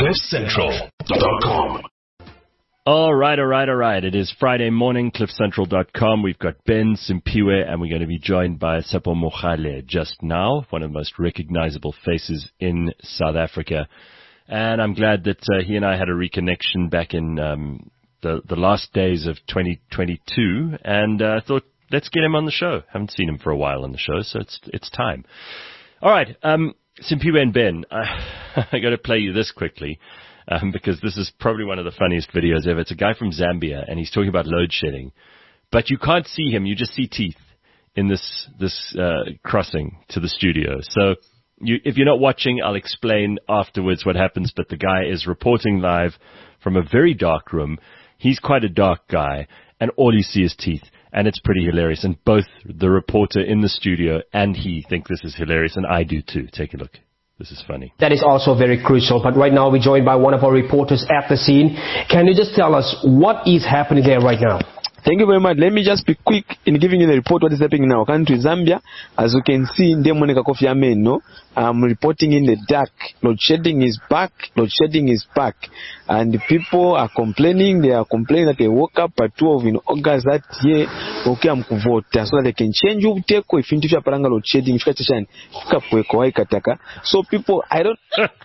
CliffCentral.com. All right. It is Friday morning, CliffCentral.com. We've got Ben Simpiwe, and we're going to be joined by Tsepo Mogale just now, one of the most recognizable faces in South Africa. And I'm glad that he and I had a reconnection back in the last days of 2022, and I thought, let's get him on the show. Haven't seen him for a while on the show, so it's time. All right, Simpiwe and Ben, I got to play you this quickly. Because this is probably one of the funniest videos ever. It's a guy from Zambia, and he's talking about load shedding. But you can't see him. You just see teeth in this crossing to the studio. So if you're not watching, I'll explain afterwards what happens. But the guy is reporting live from a very dark room. He's quite a dark guy, and all you see is teeth. And it's pretty hilarious. And both the reporter in the studio and he think this is hilarious, and I do too. Take a look. This is funny. That is also very crucial. But right now we're joined by one of our reporters at the scene. Can you just tell us what is happening there right now? Thank you very much. Let me just be quick in giving you the report what is happening in our country, Zambia. As you can see, I'm reporting in the dark. Load shedding is back. Load shedding is back. And the people are complaining. They are complaining that they woke up at 12 in August that year. Okay, I'm vote so that they can change you. Take if you have paranga load shedding. So people, I don't.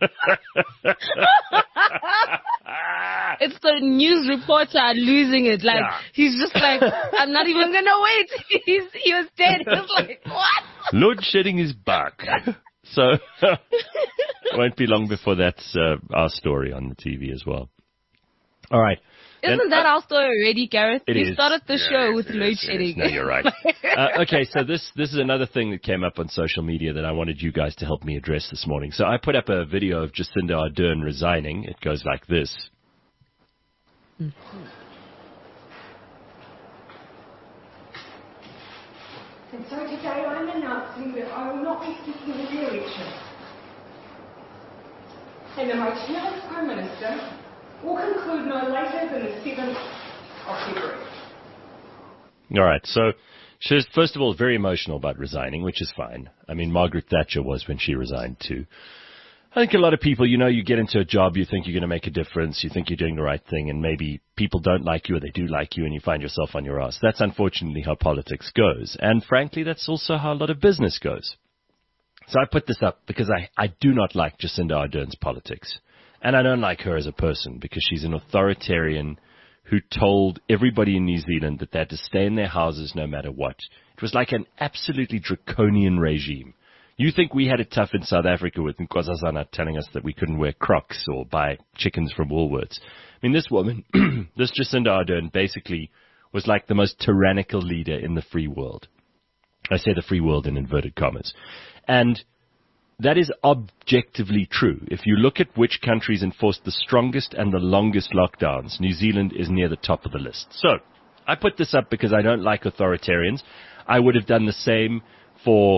It's the news reporter losing it. Like, he's just like, I'm not even going to wait. He was dead. He was like, what? Load shedding is back. So, it won't be long before that's our story on the TV as well. All right. Isn't that our story already, Gareth? You started the show with load shedding. No, you're right. Okay, so this is another thing that came up on social media that I wanted you guys to help me address this morning. So I put up a video of Jacinda Ardern resigning. It goes like this. And so today I'm announcing that I will not be seeking re-election, and that my term as Prime Minister will conclude no later than the 7th of February. All right, so she's, first of all, very emotional about resigning, which is fine. I mean, Margaret Thatcher was when she resigned too. I think a lot of people, you get into a job, you think you're going to make a difference, you think you're doing the right thing, and maybe people don't like you or they do like you, and you find yourself on your ass. That's unfortunately how politics goes. And frankly, that's also how a lot of business goes. So I put this up because I do not like Jacinda Ardern's politics. And I don't like her as a person because she's an authoritarian who told everybody in New Zealand that they had to stay in their houses no matter what. It was like an absolutely draconian regime. You think we had it tough in South Africa with Nkosazana telling us that we couldn't wear Crocs or buy chickens from Woolworths. I mean, this woman, this Jacinda Ardern, basically was like the most tyrannical leader in the free world. I say the free world in inverted commas. And that is objectively true. If you look at which countries enforced the strongest and the longest lockdowns, New Zealand is near the top of the list. So I put this up because I don't like authoritarians. I would have done the same for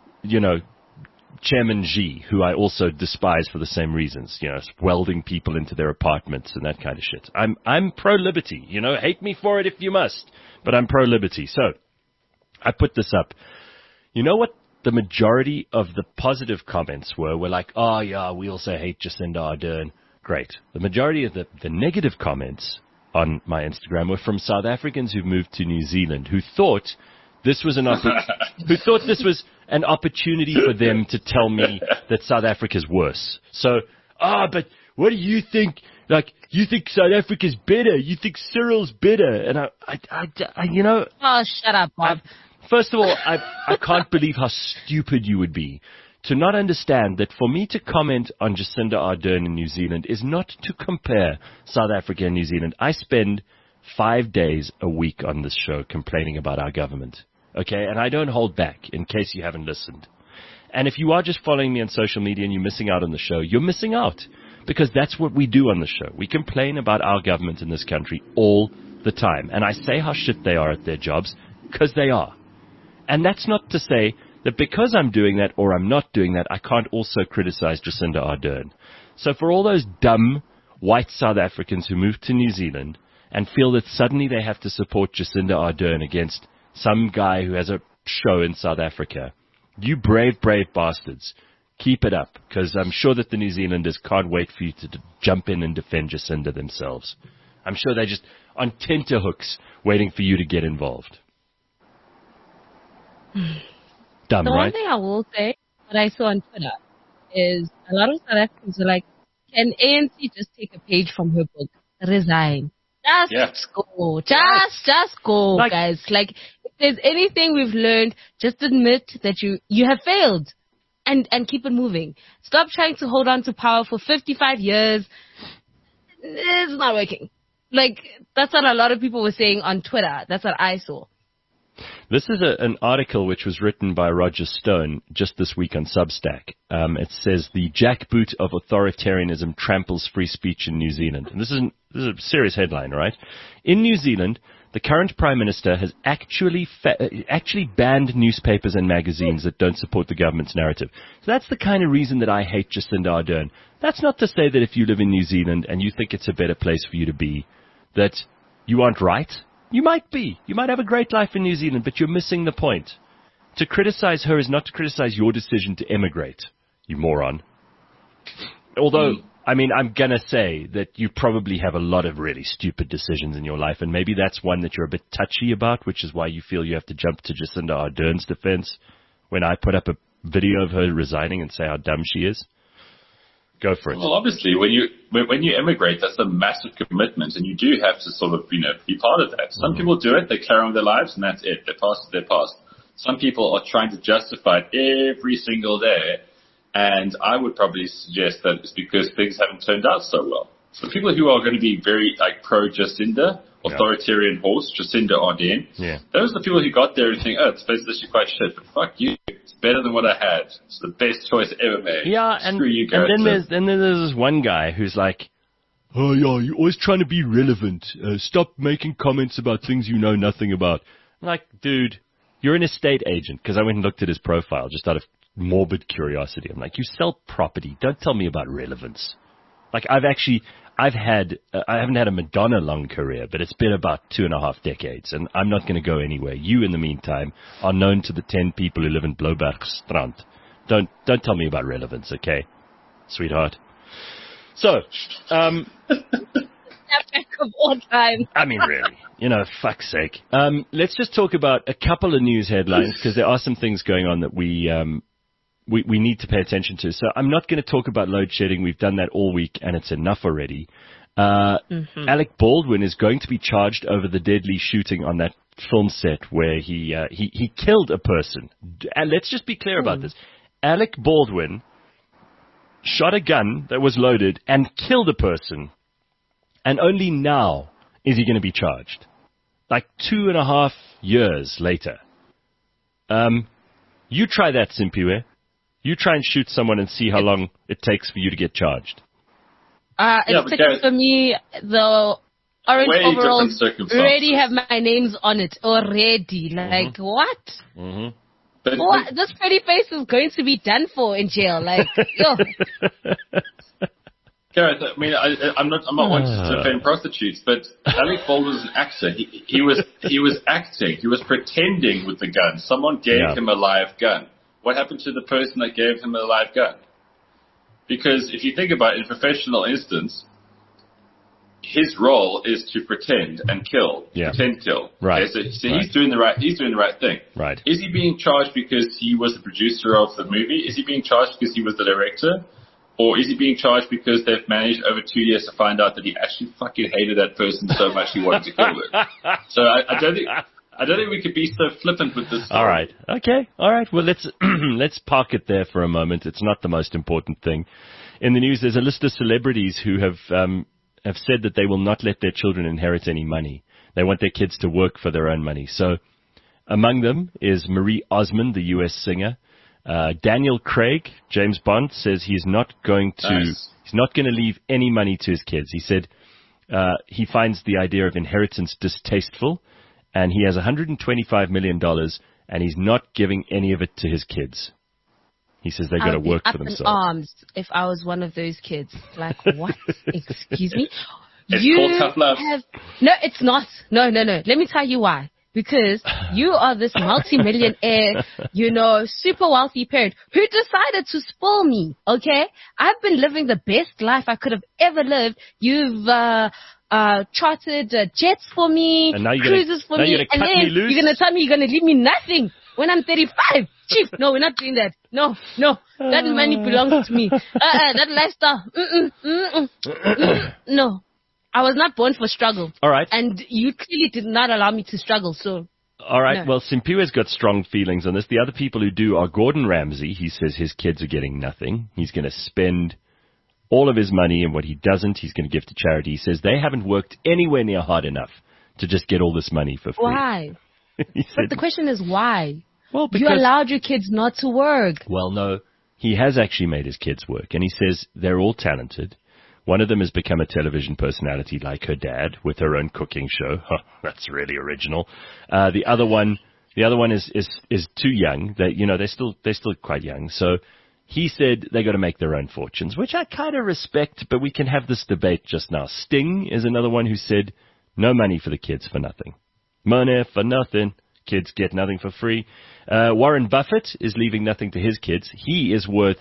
Chairman Xi, who I also despise for the same reasons, welding people into their apartments and that kind of shit. I'm pro-liberty, hate me for it if you must, but I'm pro-liberty. So I put this up. You know what the majority of the positive comments were like, oh yeah, we also hate Jacinda Ardern. Great. The majority of the negative comments on my Instagram were from South Africans who've moved to New Zealand who thought this was an opportunity for them to tell me that South Africa's worse. So, but what do you think? Like, you think South Africa's better? You think Cyril's better? And I Oh, shut up, Bob. First of all, I can't believe how stupid you would be to not understand that for me to comment on Jacinda Ardern in New Zealand is not to compare South Africa and New Zealand. I spend 5 days a week on this show complaining about our government. Okay, and I don't hold back in case you haven't listened. And if you are just following me on social media and you're missing out on the show, you're missing out. Because that's what we do on the show. We complain about our government in this country all the time. And I say how shit they are at their jobs, because they are. And that's not to say that because I'm doing that or I'm not doing that, I can't also criticize Jacinda Ardern. So for all those dumb white South Africans who moved to New Zealand and feel that suddenly they have to support Jacinda Ardern against some guy who has a show in South Africa, you brave, brave bastards, Keep it up, because I'm sure that the New Zealanders can't wait for you to jump in and defend Jacinda themselves. I'm sure they're just on tenterhooks waiting for you to get involved. Dumb, The right? one thing I will say, what I saw on Twitter, is a lot of South Africans are like, can ANC just take a page from her book? Resign. Just go. Just go, guys. Like, if there's anything we've learned, just admit that you have failed. And keep it moving. Stop trying to hold on to power for 55 years. It's not working. Like, that's what a lot of people were saying on Twitter. That's what I saw. This is an article which was written by Roger Stone just this week on Substack. It says, the jackboot of authoritarianism tramples free speech in New Zealand. And this is a serious headline, right? In New Zealand, the current Prime Minister has actually banned newspapers and magazines that don't support the government's narrative. So that's the kind of reason that I hate Jacinda Ardern. That's not to say that if you live in New Zealand and you think it's a better place for you to be, that you aren't right. You might be. You might have a great life in New Zealand, but you're missing the point. To criticize her is not to criticize your decision to emigrate, you moron. Although, I mean, I'm going to say that you probably have a lot of really stupid decisions in your life, and maybe that's one that you're a bit touchy about, which is why you feel you have to jump to Jacinda Ardern's defense when I put up a video of her resigning and say how dumb she is. Go for it. Well, obviously, when you emigrate, that's a massive commitment, and you do have to sort of, be part of that. Some people do it, they carry on with their lives, and that's it. Their past is their past. Some people are trying to justify it every single day, and I would probably suggest that it's because things haven't turned out so well. So people who are going to be very, pro-Jacinda, authoritarian horse, Jacinda Ardern, those are the people who got there and think, oh, this place is actually quite shit, but fuck you. It's better than what I had. It's the best choice ever made. Yeah, Screw you, Gareth. and then there's this one guy who's like, oh, yeah, you're always trying to be relevant. Stop making comments about things you know nothing about. I'm like, dude, you're an estate agent, because I went and looked at his profile just out of morbid curiosity. I'm like, you sell property. Don't tell me about relevance. Like, I haven't had a Madonna long career, but it's been about 2.5 decades, and I'm not going to go anywhere. You, in the meantime, are known to the 10 people who live in Blobergstrand. Don't tell me about relevance, okay, sweetheart? So, Of all time. I mean, really, fuck's sake. Let's just talk about a couple of news headlines, because there are some things going on that we need to pay attention to. So I'm not going to talk about load shedding. We've done that all week, and it's enough already. Alec Baldwin is going to be charged over the deadly shooting on that film set where he killed a person. And let's just be clear about this. Alec Baldwin shot a gun that was loaded and killed a person. And only now is he going to be charged. Like 2.5 years later. You try that, Simpiwe. You try and shoot someone and see how long it takes for you to get charged. It's taken for me, the orange overalls already have my names on it already. Like, what? Mm-hmm. What? This pretty face is going to be done for in jail. Like, yo. Gareth, I mean, I'm not wanting to defend prostitutes, but Alec Baldwin was an actor. He was acting. He was pretending with the gun. Someone gave him a live gun. What happened to the person that gave him a live gun? Because if you think about it, in a professional instance, his role is to pretend and kill. Yeah. Pretend kill. Right. Okay, so he's doing the right thing. Right. Is he being charged because he was the producer of the movie? Is he being charged because he was the director? Or is he being charged because they've managed over 2 years to find out that he actually fucking hated that person so much he wanted to kill them? So I don't think we could be so flippant with this story. All right. Okay. All right. Well, let's park it there for a moment. It's not the most important thing. In the news, there's a list of celebrities who have said that they will not let their children inherit any money. They want their kids to work for their own money. So among them is Marie Osmond, the U.S. singer. Daniel Craig, James Bond, says he's not going to leave any money to his kids. He said he finds the idea of inheritance distasteful, and he has $125 million, and he's not giving any of it to his kids. He says they've got to work for themselves. I'd be up in arms if I was one of those kids. Like, what? Excuse me? It's called tough love. No, it's not. No. Let me tell you why. because you are this multi-millionaire, super wealthy parent who decided to spoil me, okay? I've been living the best life I could have ever lived. You've chartered jets for me, cruises for me, and then you're going to tell me you're going to leave me nothing when I'm 35. Chief, no, we're not doing that. No, that money belongs to me. That lifestyle, no. I was not born for struggle. All right. And you clearly did not allow me to struggle, so. All right. No. Well, Simpiwe's got strong feelings on this. The other people who do are Gordon Ramsay. He says his kids are getting nothing. He's going to spend all of his money, and what he doesn't, he's going to give to charity. He says they haven't worked anywhere near hard enough to just get all this money for free. Why? But the question is why? Well, because you allowed your kids not to work. Well, no. He has actually made his kids work, and he says they're all talented. One of them has become a television personality like her dad with her own cooking show. That's really original. The other one is too young. They're still quite young. So he said they got to make their own fortunes, which I kind of respect, but we can have this debate just now. Sting is another one who said no money for the kids for nothing. Money for nothing. Kids get nothing for free. Warren Buffett is leaving nothing to his kids. He is worth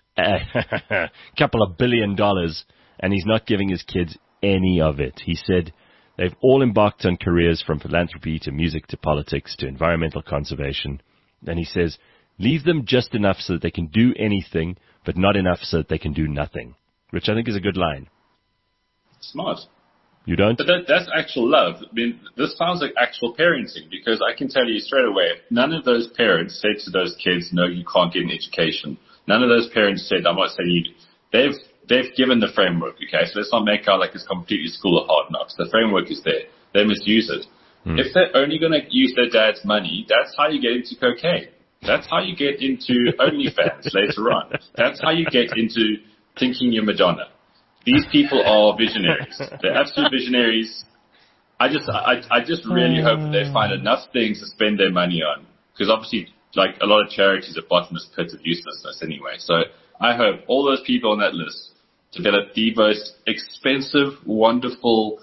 a couple of $1 billion. And he's not giving his kids any of it. He said they've all embarked on careers from philanthropy to music to politics to environmental conservation. And he says, leave them just enough so that they can do anything, but not enough so that they can do nothing, which I think is a good line. Smart. You don't? But that's actual love. I mean, this sounds like actual parenting, because I can tell you straight away, none of those parents said to those kids, no, you can't get an education. None of those parents said, I'm not saying you. They've given the framework, okay? So let's not make out like it's completely school of hard knocks. The framework is there. They misuse it. If they're only going to use their dad's money, that's how you get into cocaine. That's how you get into OnlyFans later on. That's how you get into thinking you're Madonna. These people are visionaries. They're absolute visionaries. I just really hope that they find enough things to spend their money on. Because obviously, like, a lot of charities are bottomless pits of uselessness anyway. So I hope all those people on that list develop the most expensive, wonderful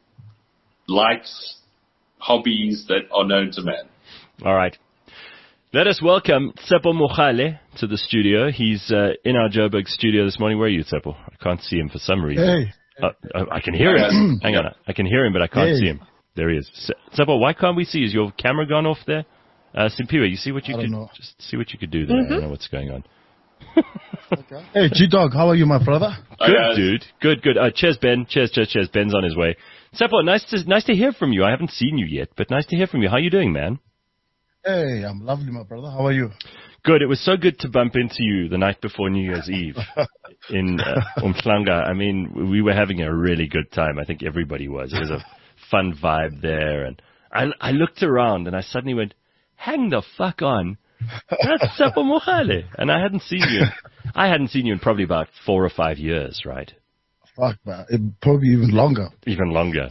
likes, hobbies that are known to man. All right. Let us welcome Tsepo Mogale to the studio. He's in our Joburg studio this morning. Where are you, Tsepo? I can't see him for some reason. Hey. I can hear him. Hang on. I can hear him, but I can't see him. There he is. Tsepo, why can't we see? Is your camera gone off there? Simpiwe, you see what you could just see what you could do there. I don't know what's going on. Okay. Hey, G-Dog, how are you, my brother? Good, dude. Good. Cheers, Ben. Cheers. Ben's on his way. Tsepo, nice to hear from you. I haven't seen you yet, but nice to hear from you. How you doing, man? Hey, I'm lovely, my brother. How are you? Good. It was so good to bump into you the night before New Year's Eve in Umhlanga. I mean, we were having a really good time. I think everybody was. It was a fun vibe there. And I looked around and I suddenly went, hang the fuck on. That's Tsepo Mogale. And I hadn't seen you in probably about 4 or 5 years, right? Fuck, man. Probably even longer. Even longer.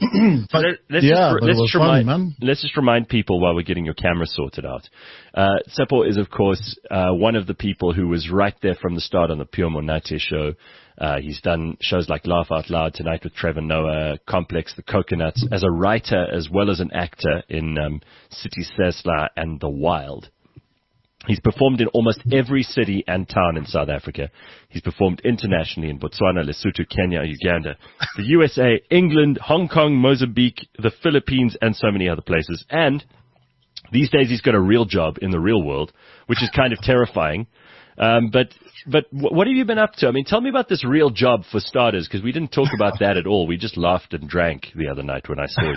Let's just remind people while we're getting your camera sorted out. Tsepo is, of course, one of the people who was right there from the start on the Pure Monate show. He's done shows like Laugh Out Loud, Tonight with Trevor Noah, Complex, The Coconuts, as a writer as well as an actor in City Sesla and The Wild. He's performed in almost every city and town in South Africa. He's performed internationally in Botswana, Lesotho, Kenya, Uganda, the USA, England, Hong Kong, Mozambique, the Philippines, and so many other places. And these days he's got a real job in the real world, which is kind of terrifying. But what have you been up to? I mean, tell me about this real job for starters, because we didn't talk about that at all. We just laughed and drank the other night when I saw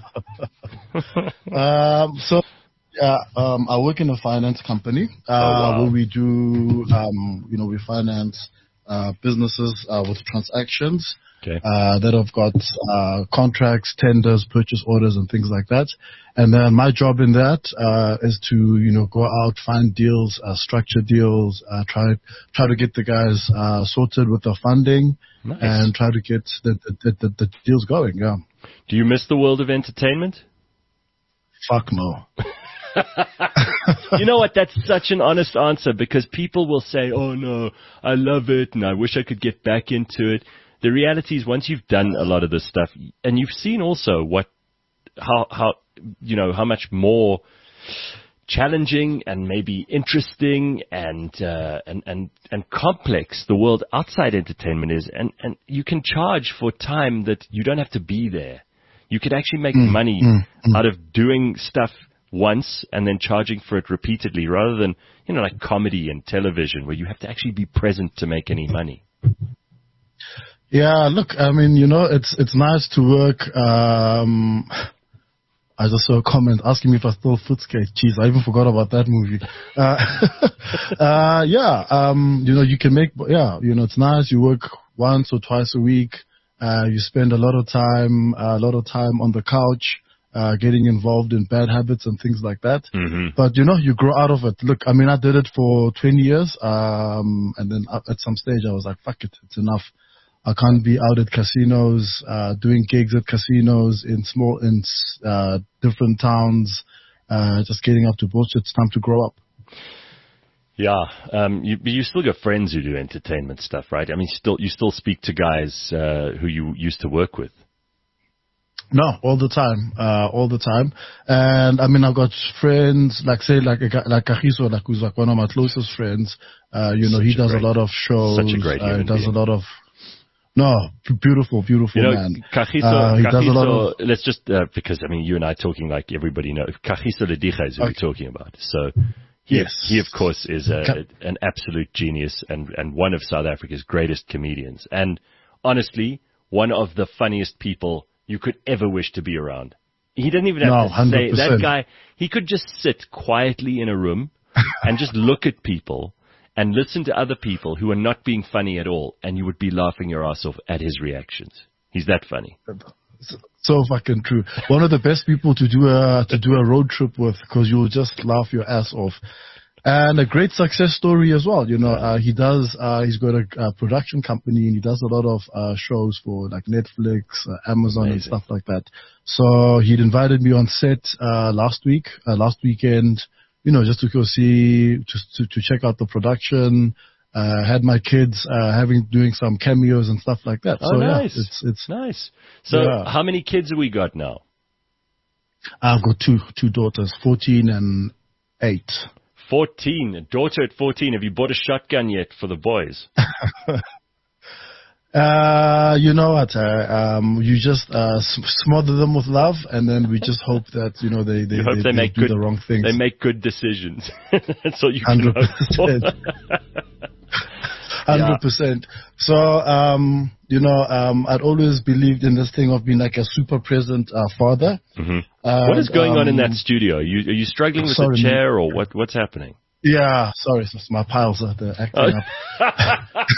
you. I work in a finance company where we do, we finance businesses with transactions that have got contracts, tenders, purchase orders, and things like that. And then my job in that is to go out, find deals, structure deals, try to get the guys sorted with the funding, and try to get the deals going. Yeah. Do you miss the world of entertainment? Fuck no. You know what? That's such an honest answer, because people will say, oh no, I love it and I wish I could get back into it. The reality is, once you've done a lot of this stuff, and you've seen also what how much more challenging and maybe interesting and complex the world outside entertainment is, and you can charge for time that you don't have to be there. You could actually make money out of doing stuff once and then charging for it repeatedly, rather than like comedy and television where you have to actually be present to make any money. Yeah, look, I mean, it's nice to work. I just saw a comment asking me if I stole Footscate. Jeez, I even forgot about that movie. You can make, it's nice. You work once or twice a week. You spend a lot of time on the couch, getting involved in bad habits and things like that. Mm-hmm. But, you grow out of it. Look, I mean, I did it for 20 years. And then at some stage I was like, fuck it, it's enough. I can't be out at casinos, doing gigs at casinos in different towns, just getting up to bullshit. It's time to grow up. Yeah. You still got friends who do entertainment stuff, right? I mean, you still speak to guys, who you used to work with. No, all the time. And I mean, I've got friends, like Kagiso, who's like one of my closest friends. He does a lot of shows. Such a great human being. Does a lot of, beautiful man. Kagiso, he does a lot of, let's just, because I mean, you and I talking like everybody knows, Kagiso Lediga is who we're talking about. So he of course is an absolute genius and one of South Africa's greatest comedians. And honestly, one of the funniest people you could ever wish to be around. He doesn't even have to say, 100%. That guy, he could just sit quietly in a room and just look at people and listen to other people who are not being funny at all, and you would be laughing your ass off at his reactions. He's that funny. So fucking true. One of the best people to do a road trip with, because you'll just laugh your ass off. And a great success story as well. He's got a production company, and he does a lot of shows for like Netflix, Amazon, Amazing. And stuff like that. So he'd invited me on set last weekend, just to go see, to check out the production. Had my kids doing some cameos and stuff like that. Oh, so nice. Yeah, it's nice. So how many kids have we got now? I've got two daughters, 14 and 8. 14, a daughter at 14. Have you bought a shotgun yet for the boys? You know what? You just smother them with love, and then we just hope that they do the wrong things. They make good decisions. That's all you can 100%. Hope for. 100%. So, I'd always believed in this thing of being like a super present father. Mm-hmm. What is going on in that studio? Are you struggling with the chair, or what's happening? Yeah, sorry, it's my piles are acting up.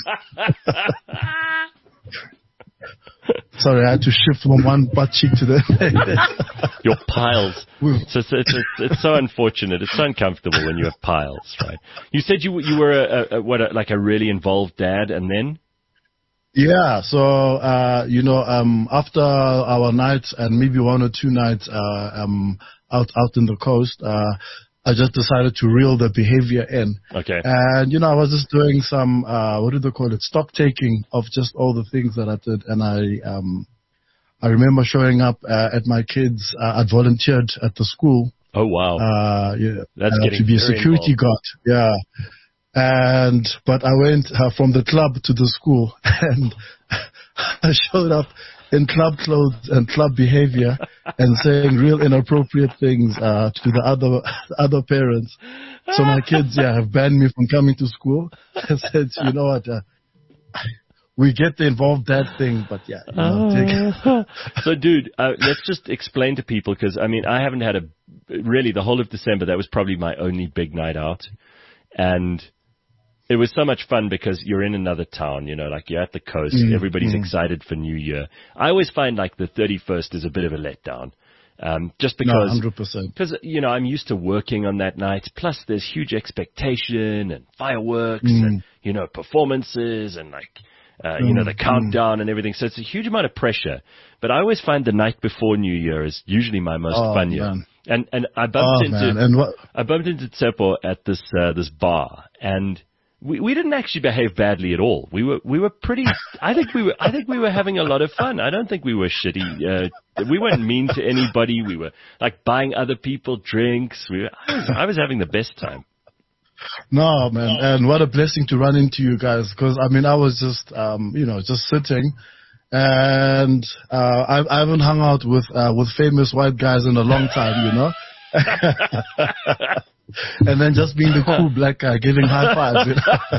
Sorry, I had to shift from one butt cheek to the Your piles. So it's so unfortunate. It's so uncomfortable when you have piles, right? You said you were like a really involved dad, and then? Yeah, so after our nights and maybe 1 or 2 nights out in the coast, I just decided to reel the behavior in. Okay. And, I was just doing some, what do they call it? Stock taking of just all the things that I did. And I remember showing up at my kids. I volunteered at the school. Oh, wow. That's getting to be a security guard. Yeah. But I went from the club to the school, and I showed up in club clothes and club behavior and saying real inappropriate things to the other parents. So my kids, have banned me from coming to school. I said, you know what, we get the involved dad thing, but So, dude, let's just explain to people, because, I mean, I haven't had really the whole of December, that was probably my only big night out. And it was so much fun because you're in another town, like you're at the coast. Everybody's excited for New Year. I always find like the 31st is a bit of a letdown. Just because, 100%. Because, I'm used to working on that night. Plus there's huge expectation and fireworks and, performances and like, the countdown and everything. So it's a huge amount of pressure. But I always find the night before New Year is usually my most fun year. And I bumped into Tsepo at this bar, and we didn't actually behave badly at all. We were pretty. I think we were having a lot of fun. I don't think we were shitty. We weren't mean to anybody. We were like buying other people drinks. I was having the best time. No, man, and what a blessing to run into you guys. Because I mean, I was just just sitting, and I haven't hung out with famous white guys in a long time, And then just being the cool black guy giving high fives.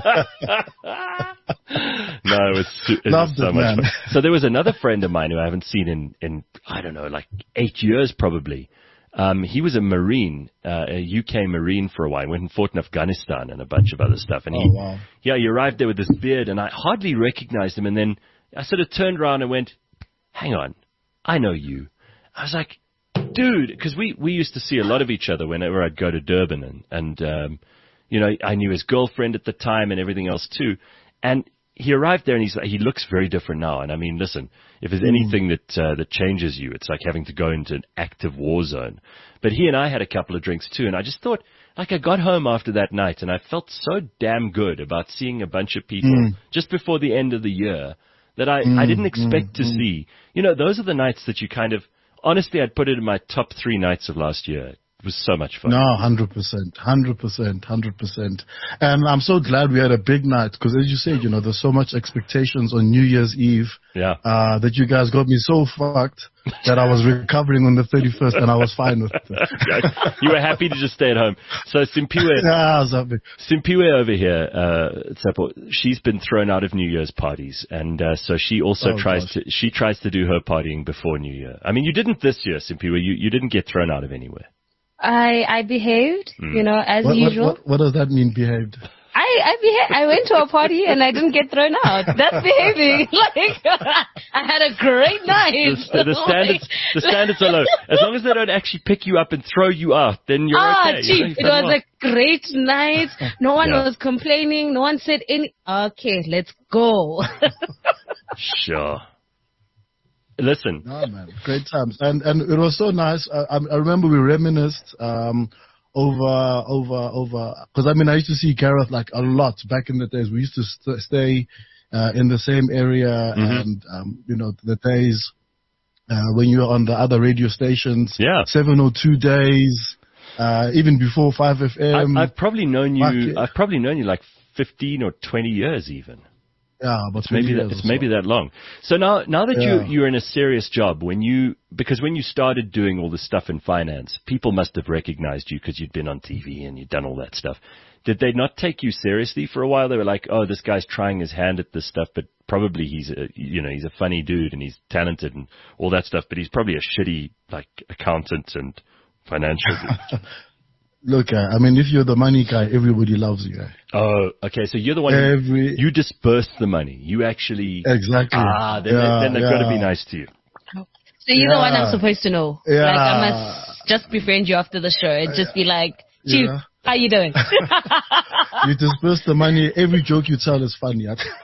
No, it was so much fun. So there was another friend of mine who I haven't seen in I don't know, like 8 years probably. He was a Marine, a UK Marine for a while. He went and fought in Afghanistan and a bunch of other stuff. And he arrived there with this beard, and I hardly recognized him. And then I sort of turned around and went, "Hang on, I know you." I was like, dude, because we used to see a lot of each other whenever I'd go to Durban, and I knew his girlfriend at the time and everything else too. And he arrived there, and he looks very different now. And I mean, listen, if there's anything that changes you, it's like having to go into an active war zone. But he and I had a couple of drinks too, and I just thought, like, I got home after that night, and I felt so damn good about seeing a bunch of people just before the end of the year that I didn't expect to see. Those are the nights that you kind of. Honestly, I'd put it in my top 3 nights of last year. It was so much fun. No, 100%. And I'm so glad we had a big night because, as you said, there's so much expectations on New Year's Eve that you guys got me so fucked that I was recovering on the 31st and I was fine with it. You were happy to just stay at home. So Simpiwe, I was happy. Simpiwe over here, she's been thrown out of New Year's parties, and so she also tries to do her partying before New Year. I mean, you didn't this year, Simpiwe. You didn't get thrown out of anywhere. I behaved, as usual. What does that mean, behaved? I behaved. I went to a party and I didn't get thrown out. That's behaving. I had a great night. The standards are low. As long as they don't actually pick you up and throw you out, then you're okay. Chief, it was a great night. No one was complaining. No one said any. Okay, let's go. Sure. Listen. No, man. Great times. And it was so nice. I remember we reminisced over because I used to see Gareth like a lot back in the days. We used to stay in the same area, and the days when you were on the other radio stations. 702 days, even before 5FM. I've probably known you like 15 or 20 years even. Yeah, but it's maybe that long. So now that you're in a serious job, because when you started doing all this stuff in finance, people must have recognized you because you'd been on TV and you'd done all that stuff. Did they not take you seriously for a while? They were like, "Oh, this guy's trying his hand at this stuff, but probably he's a funny dude and he's talented and all that stuff, but he's probably a shitty like accountant and financial dude." Look, if you're the money guy, everybody loves you. Oh, okay. So you're the one you disperse the money. You actually exactly. Then they've got to be nice to you. So you're the one I'm supposed to know. Yeah. Like I must just befriend you after the show and just be like, "Chief, how you doing?" You disperse the money. Every joke you tell is funny.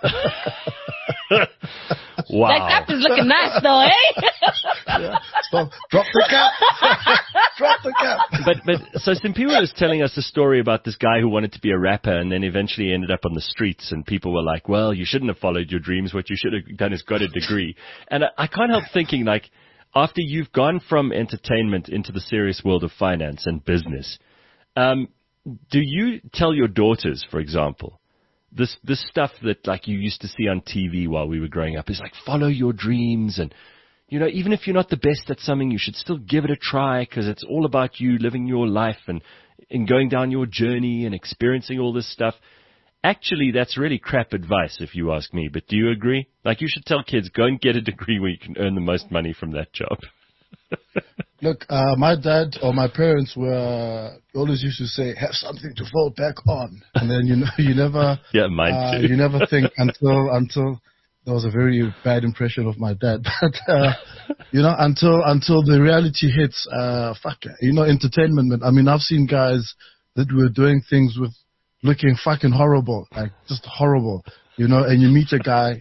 Wow. That cap is looking nice though, eh? Stop. Drop the cap. Drop the cap. But so Simpiwe was telling us a story about this guy who wanted to be a rapper and then eventually ended up on the streets, and people were like, "Well, you shouldn't have followed your dreams. What you should have done is got a degree." And I can't help thinking, like, after you've gone from entertainment into the serious world of finance and business, do you tell your daughters, for example, this stuff that like you used to see on TV while we were growing up is like follow your dreams, and even if you're not the best at something, you should still give it a try because it's all about you living your life and going down your journey and experiencing all this stuff. Actually, that's really crap advice if you ask me, but do you agree? Like you should tell kids, go and get a degree where you can earn the most money from that job. Look, my dad or my parents always used to say, have something to fall back on. And then, you never, mine too. You never think until that was a very bad impression of my dad. But, until the reality hits, entertainment. I've seen guys that were doing things with looking fucking horrible, like just horrible, and you meet a guy,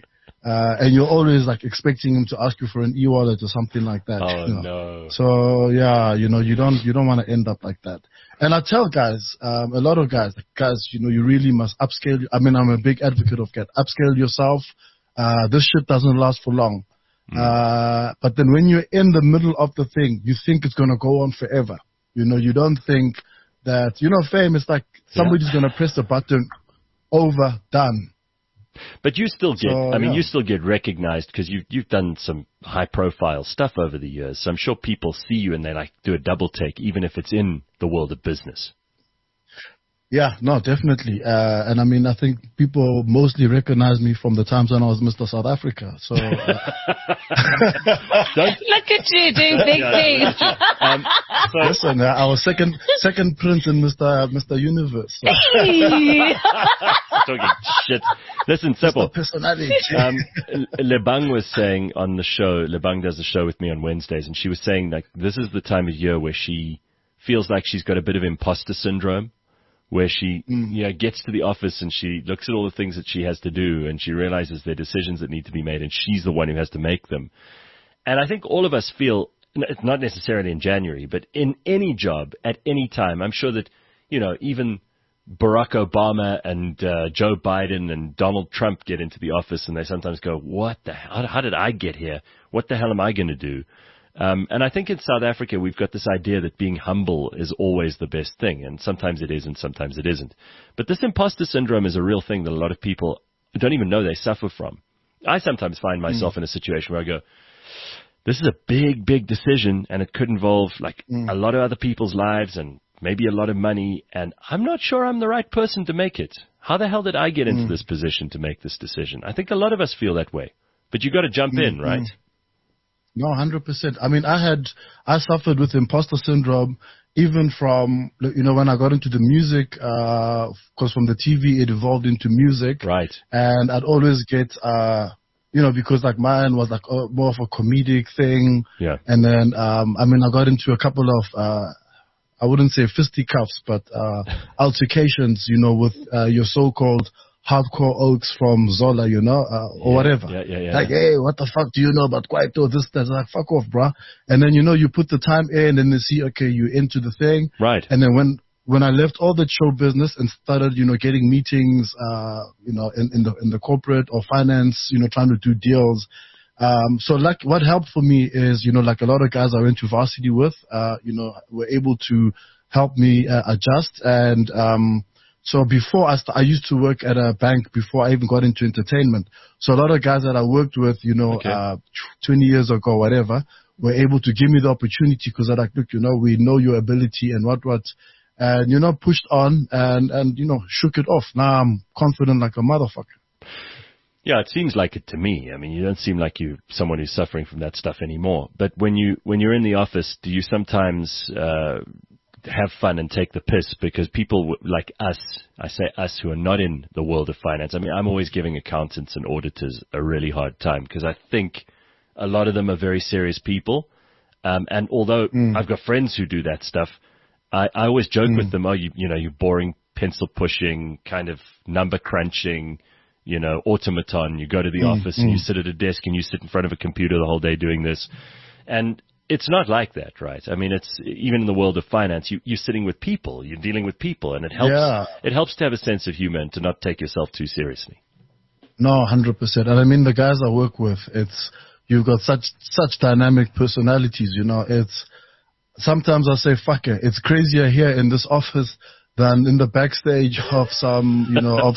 and you're always like expecting him to ask you for an e-wallet or something like that. Oh, no. So yeah, you don't want to end up like that. And I tell guys, a lot of guys, you really must upscale. I mean, I'm a big advocate of upscale yourself. This shit doesn't last for long. But then when you're in the middle of the thing, you think it's going to go on forever. You don't think that, fame is like somebody's going to press the button, over, done. But you still get, you still get recognized because you've done some high profile stuff over the years. So I'm sure people see you and they like do a double take, even if it's in the world of business. Yeah, no, definitely. And I mean, I think people mostly recognize me from the times when I was Mr. South Africa. So look at you doing big things. Listen, I was second prince in Mr. Universe. So. Talking shit. Listen, Seppo. Personality. Lebang was saying on the show. Lebang does the show with me on Wednesdays, and she was saying like this is the time of year where she feels like she's got a bit of imposter syndrome. Where she gets to the office and she looks at all the things that she has to do and she realizes there are decisions that need to be made and she's the one who has to make them. And I think all of us feel, not necessarily in January, but in any job at any time, I'm sure that, even Barack Obama and Joe Biden and Donald Trump get into the office and they sometimes go, what the hell? How did I get here? What the hell am I going to do? And I think in South Africa, we've got this idea that being humble is always the best thing. And sometimes it is and sometimes it isn't. But this imposter syndrome is a real thing that a lot of people don't even know they suffer from. I sometimes find myself in a situation where I go, this is a big, big decision and it could involve like a lot of other people's lives and maybe a lot of money. And I'm not sure I'm the right person to make it. How the hell did I get into this position to make this decision? I think a lot of us feel that way. But you got to jump in, right? No, 100%. I mean, I suffered with imposter syndrome even from, when I got into the music, because from the TV it evolved into music. Right. And I'd always get, because like mine was like more of a comedic thing. Yeah. And then, I got into a couple of, I wouldn't say fisticuffs, but, altercations, with, your so-called hardcore oaks from Zola, or whatever. Yeah. Like, hey, what the fuck do you know about Kwaito? This, that. Like, fuck off, bruh. And then, you put the time in and they see, okay, you into the thing. Right. And then when I left all the show business and started, getting meetings, in the corporate or finance, trying to do deals. So like what helped for me is, like a lot of guys I went to varsity with, were able to help me adjust. And, so before I used to work at a bank before I even got into entertainment. So a lot of guys that I worked with, 20 years ago, whatever, were able to give me the opportunity because they're like, look, we know your ability and what, and, pushed on and, shook it off. Now I'm confident like a motherfucker. Yeah, it seems like it to me. I mean, you don't seem like you're someone who's suffering from that stuff anymore. But when you're in the office, do you sometimes, have fun and take the piss because people like us, I say us who are not in the world of finance. I mean, I'm always giving accountants and auditors a really hard time because I think a lot of them are very serious people. And although I've got friends who do that stuff, I always joke with them, you boring pencil pushing kind of number crunching, automaton. You go to the office and you sit at a desk and you sit in front of a computer the whole day doing this. And it's not like that, right? I mean, it's even in the world of finance, you're sitting with people, you're dealing with people, and it helps to have a sense of humor and to not take yourself too seriously. No, 100%. And I mean, the guys I work with, you've got such dynamic personalities, it's, sometimes I say, fuck it, it's crazier here in this office than in the backstage of some,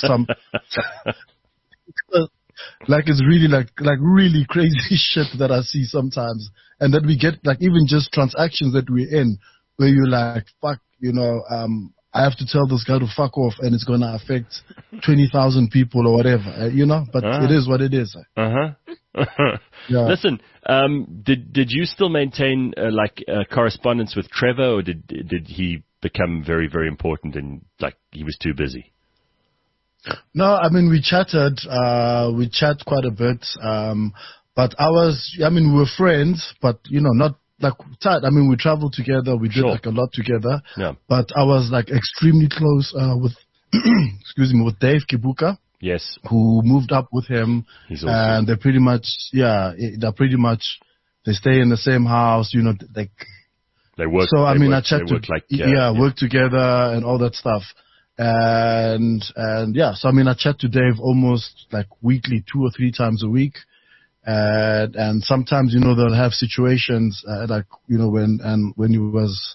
like it's really like really crazy shit that I see sometimes. And that we get like even just transactions that we're in where you're like, fuck, I have to tell this guy to fuck off and it's going to affect 20,000 people or whatever, but it is what it is. Yeah. Listen, did you still maintain correspondence with Trevor or did he become very, very important and like he was too busy? No, I mean, we chat quite a bit. But we were friends, but, not like tight. I mean, we traveled together. We did like a lot together. Yeah. But I was like extremely close, with, with Dave Kibuka. Yes. Who moved up with him. He's awesome. And they pretty much they stay in the same house, you know, like. They work. So, I chat to, work together and all that stuff. And so I chat to Dave almost like weekly, 2 or 3 times a week. And sometimes, you know, they'll have situations, like, you know, when he was,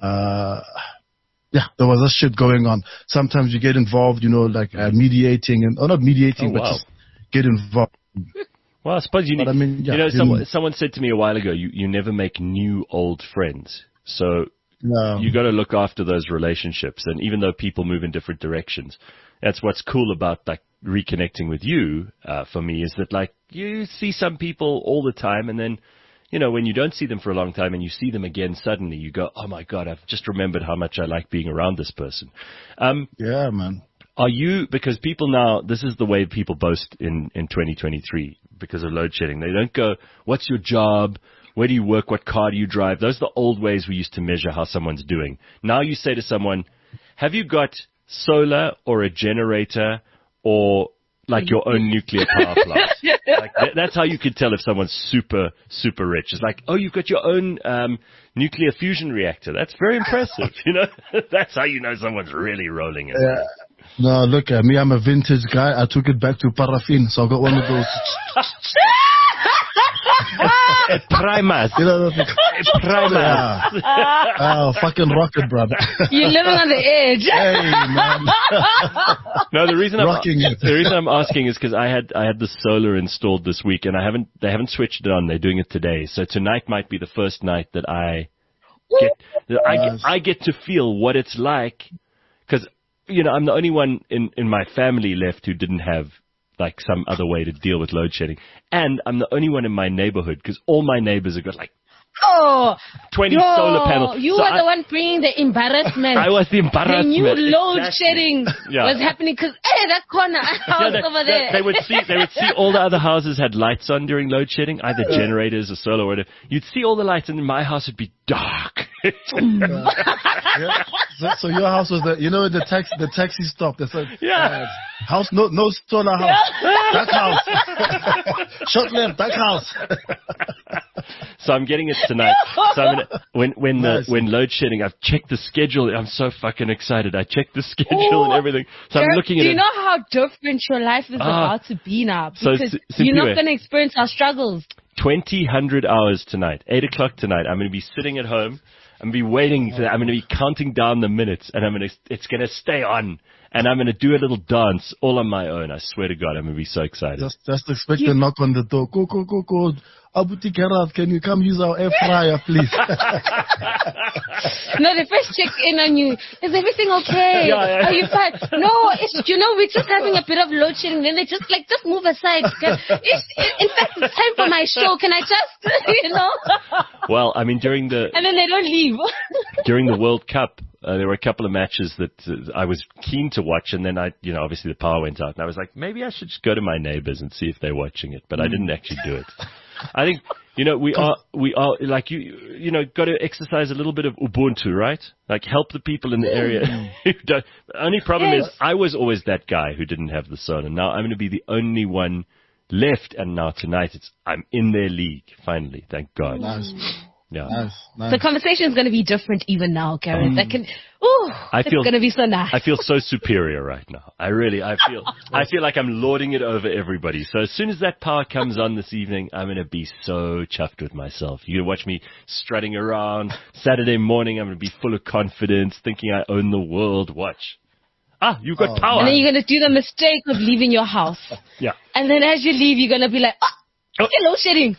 there was a shit going on. Sometimes you get involved, you know, like mediating not mediating, but just get involved. Well, I suppose you need, someone said to me a while ago, you never make new old friends. So you got to look after those relationships. And even though people move in different directions, that's what's cool about like reconnecting with you, for me, is that like you see some people all the time, and then, you know, when you don't see them for a long time and you see them again, suddenly you go, oh my God, I've just remembered how much I like being around this person. Yeah, man. Are you, because people now, this is the way people boast in 2023 because of load shedding. They don't go, what's your job? Where do you work? What car do you drive? Those are the old ways we used to measure how someone's doing. Now you say to someone, have you got solar or a generator or like your own nuclear power plant? Like that's how you could tell if someone's super, super rich. It's like, oh, you've got your own nuclear fusion reactor. That's very impressive. You know, that's how you know someone's really rolling it. Yeah. No, look at me. I'm a vintage guy. I took it back to paraffin, so I got one of those. Primus. You know, Primus. Yeah. Oh, fucking rocket, brother. You're living on the edge. Hey, man. No, the reason I'm asking is because I had the solar installed this week, and they haven't switched it on. They're doing it today. So tonight might be the first night that I get to feel what it's like, because, you know, I'm the only one in my family left who didn't have like some other way to deal with load shedding. And I'm the only one in my neighborhood because all my neighbors have got like 20 solar panels. You were the one bringing the embarrassment. I was the embarrassment. They knew load shedding was happening because, that corner house over there. They would see all the other houses had lights on during load shedding, either generators or solar or whatever. You'd see all the lights, and my house would be dark. So your house was the taxi stop. They said, house, no solar house. That house. Short left, that house. So I'm getting it tonight. So I'm gonna, when load shedding, I've checked the schedule. I'm so fucking excited. I checked the schedule and everything. So I'm looking at it. Do you know how different your life is about to be now? Because you're not going to experience our struggles. 100 hours tonight, 8 o'clock tonight. I'm going to be sitting at home. I'm going to be waiting for that. I'm going to be counting down the minutes, and it's going to stay on. And I'm going to do a little dance all on my own. I swear to God, I'm going to be so excited. Just expect a knock on the door. Go. Abuti Karat, can you come use our air fryer, please? No, they first check in on you. Is everything okay? Are you fine? No, we're just having a bit of load shedding. Then they just move aside. In fact, it's time for my show. Can I just, Well, I mean, and then they don't leave. During the World Cup, there were a couple of matches that I was keen to watch, and then obviously the power went out, and I was like, maybe I should just go to my neighbors and see if they're watching it, but I didn't actually do it. I think, we are like, got to exercise a little bit of Ubuntu, right? Like help the people in the area who don't. The only problem is I was always that guy who didn't have the solar. Now I'm going to be the only one left, and now tonight I'm in their league, finally, thank God. Nice. Yeah. Nice. The conversation is going to be different even now, Gareth. It's going to be so nice. I feel so superior right now. I feel like I'm lording it over everybody. So as soon as that power comes on this evening, I'm going to be so chuffed with myself. You're going to watch me strutting around. Saturday morning, I'm going to be full of confidence, thinking I own the world. Watch. You've got power. And then you're going to do the mistake of leaving your house. Yeah. And then as you leave, you're going to be like, hello, shedding.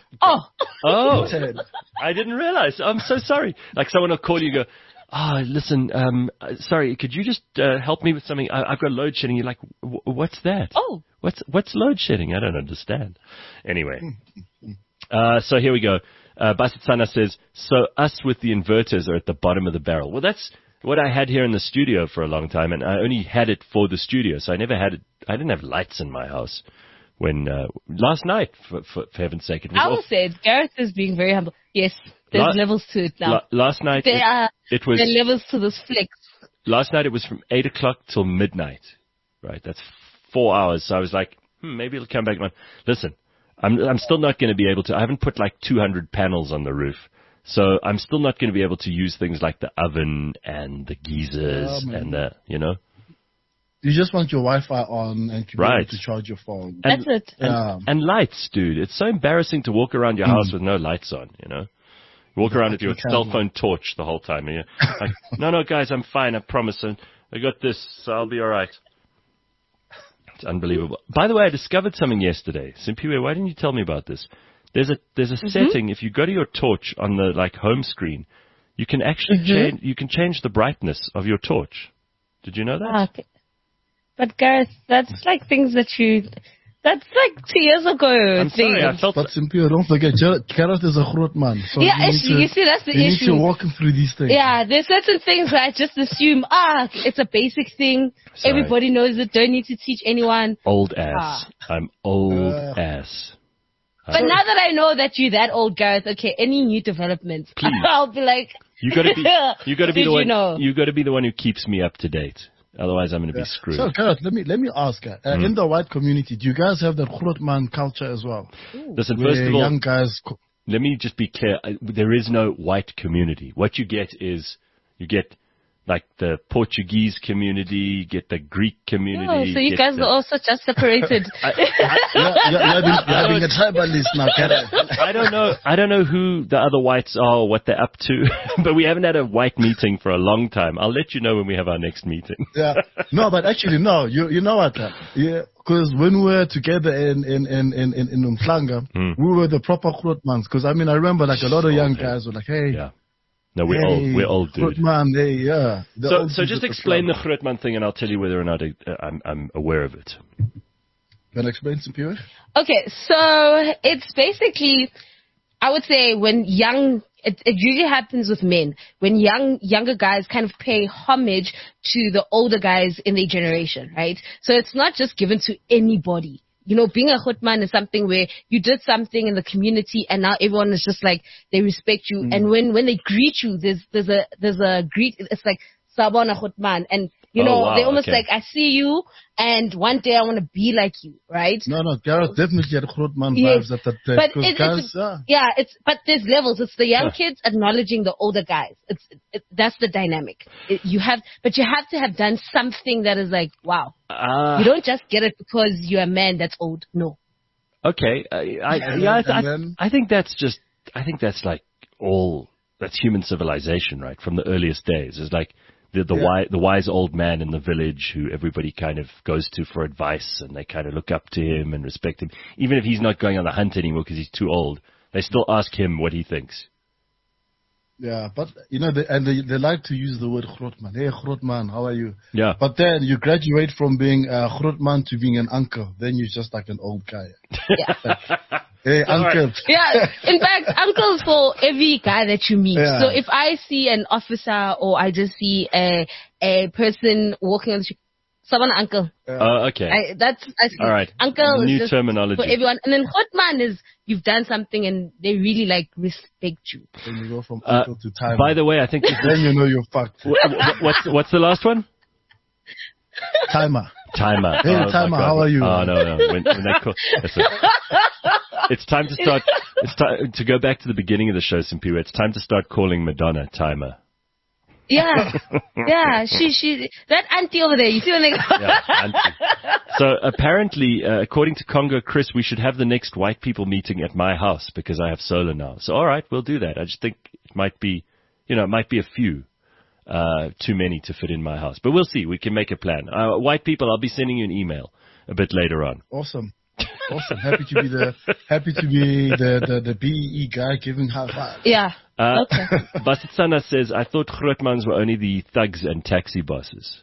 I didn't realize. I'm so sorry. Like someone will call you and go, listen, sorry, could you just help me with something? I've got load shedding. You're like, what's that? What's load shedding? I don't understand. Anyway, so here we go. Basitsana says, so us with the inverters are at the bottom of the barrel. Well, that's what I had here in the studio for a long time, and I only had it for the studio, so I never had it. I didn't have lights in my house. When last night, for heaven's sake, it was. I will say Gareth is being very humble. Yes, there's levels to it now. Last night, there are levels to this flex. Last night it was from 8 o'clock till midnight. Right, that's 4 hours. So I was like, maybe it'll come back on. Listen, I'm still not going to be able to. I haven't put like 200 panels on the roof. So I'm still not going to be able to use things like the oven and the geysers and the, you know. You just want your Wi-Fi on and to be able to charge your phone. That's it. And lights, dude. It's so embarrassing to walk around your house with no lights on, you know. You walk around with your cell phone torch the whole time. And you're like, no, guys, I'm fine. I promise. I got this, so I'll be all right. It's unbelievable. By the way, I discovered something yesterday. Simpiwe, why didn't you tell me about this? There's a setting. If you go to your torch on the like home screen, you can actually change the brightness of your torch. Did you know that? Okay. But Gareth, that's like things that's like 2 years ago. I'm sorry, but Simpiwe, don't forget, Gareth is a groot man. So yeah, you see, that's the issue. You need to walk him through these things. Yeah, there's certain things where I just assume, it's a basic thing. Sorry. Everybody knows it. Don't need to teach anyone. Old ass. I'm old ass. But now that I know that you're that old, Gareth, okay, any new developments, I'll be like, you gotta be the one who keeps me up to date. Otherwise, I'm going to be screwed. So, Gareth, let me ask. In the white community, do you guys have that grootman culture as well? Listen, first of all, young guys. Let me just be clear. There is no white community. What you get is like the Portuguese community, you get the Greek community. Oh, so you guys are also just separated. You're having a tribalist now, Gareth. I don't know who the other whites are or what they're up to, but we haven't had a white meeting for a long time. I'll let you know when we have our next meeting. Yeah. No, but actually, no. You know what? Yeah. Because when we were together in Umhlanga, we were the proper grootmans. Because I remember like a lot of young guys were like, hey. Yeah. No, we're old, dude. Grootman, yeah. So just explain the grootman thing, and I'll tell you whether or not I'm aware of it. Can I explain some pure? Okay, so it's basically, I would say it usually happens with men when younger guys kind of pay homage to the older guys in their generation, right? So it's not just given to anybody. You know, being a grootman is something where you did something in the community and now everyone is just like, they respect you. And when they greet you, there's a greet, it's like, Sabona grootman. And, you know, they're almost like, I see you and one day I want to be like you, right? No, Gareth definitely had grootman vibes at that time. But there's levels. It's the young kids acknowledging the older guys. That's the dynamic. You have to have done something that is like, wow. You don't just get it because you're a man that's old. No. Okay. I think that's like that's human civilization, right? From the earliest days. It's like the wise old man in the village who everybody kind of goes to for advice, and they kind of look up to him and respect him. Even if he's not going on the hunt anymore because he's too old, they still ask him what he thinks. Yeah, but you know, they like to use the word grootman. Hey, grootman, how are you? Yeah. But then you graduate from being a grootman to being an uncle. Then you're just like an old guy. Yeah. Like, hey, uncle. Yeah. In fact, uncles for every guy that you meet. Yeah. So if I see an officer or I just see a person walking on the street, someone uncle. Okay. All right. Uncle New is just terminology for everyone. And then grootman is you've done something and they really like respect you. Then you go from uncle to timer. By the way, I think then you know you're fucked. What's the last one? Timer. Hey, timer, how are you? Oh no. When they call, it's time to start. It's time to go back to the beginning of the show, Simpiwe. It's time to start calling Madonna Timer. Yeah. She that auntie over there. You see when they go? Yeah, auntie. So apparently, according to Congo Chris, we should have the next white people meeting at my house because I have solar now. So all right, we'll do that. I just think it might be a few. Too many to fit in my house, but we'll see. We can make a plan. White people, I'll be sending you an email a bit later on. Awesome. Happy to be the BEE guy giving high five. Yeah. Okay. Basitsana says, I thought grootmans were only the thugs and taxi bosses.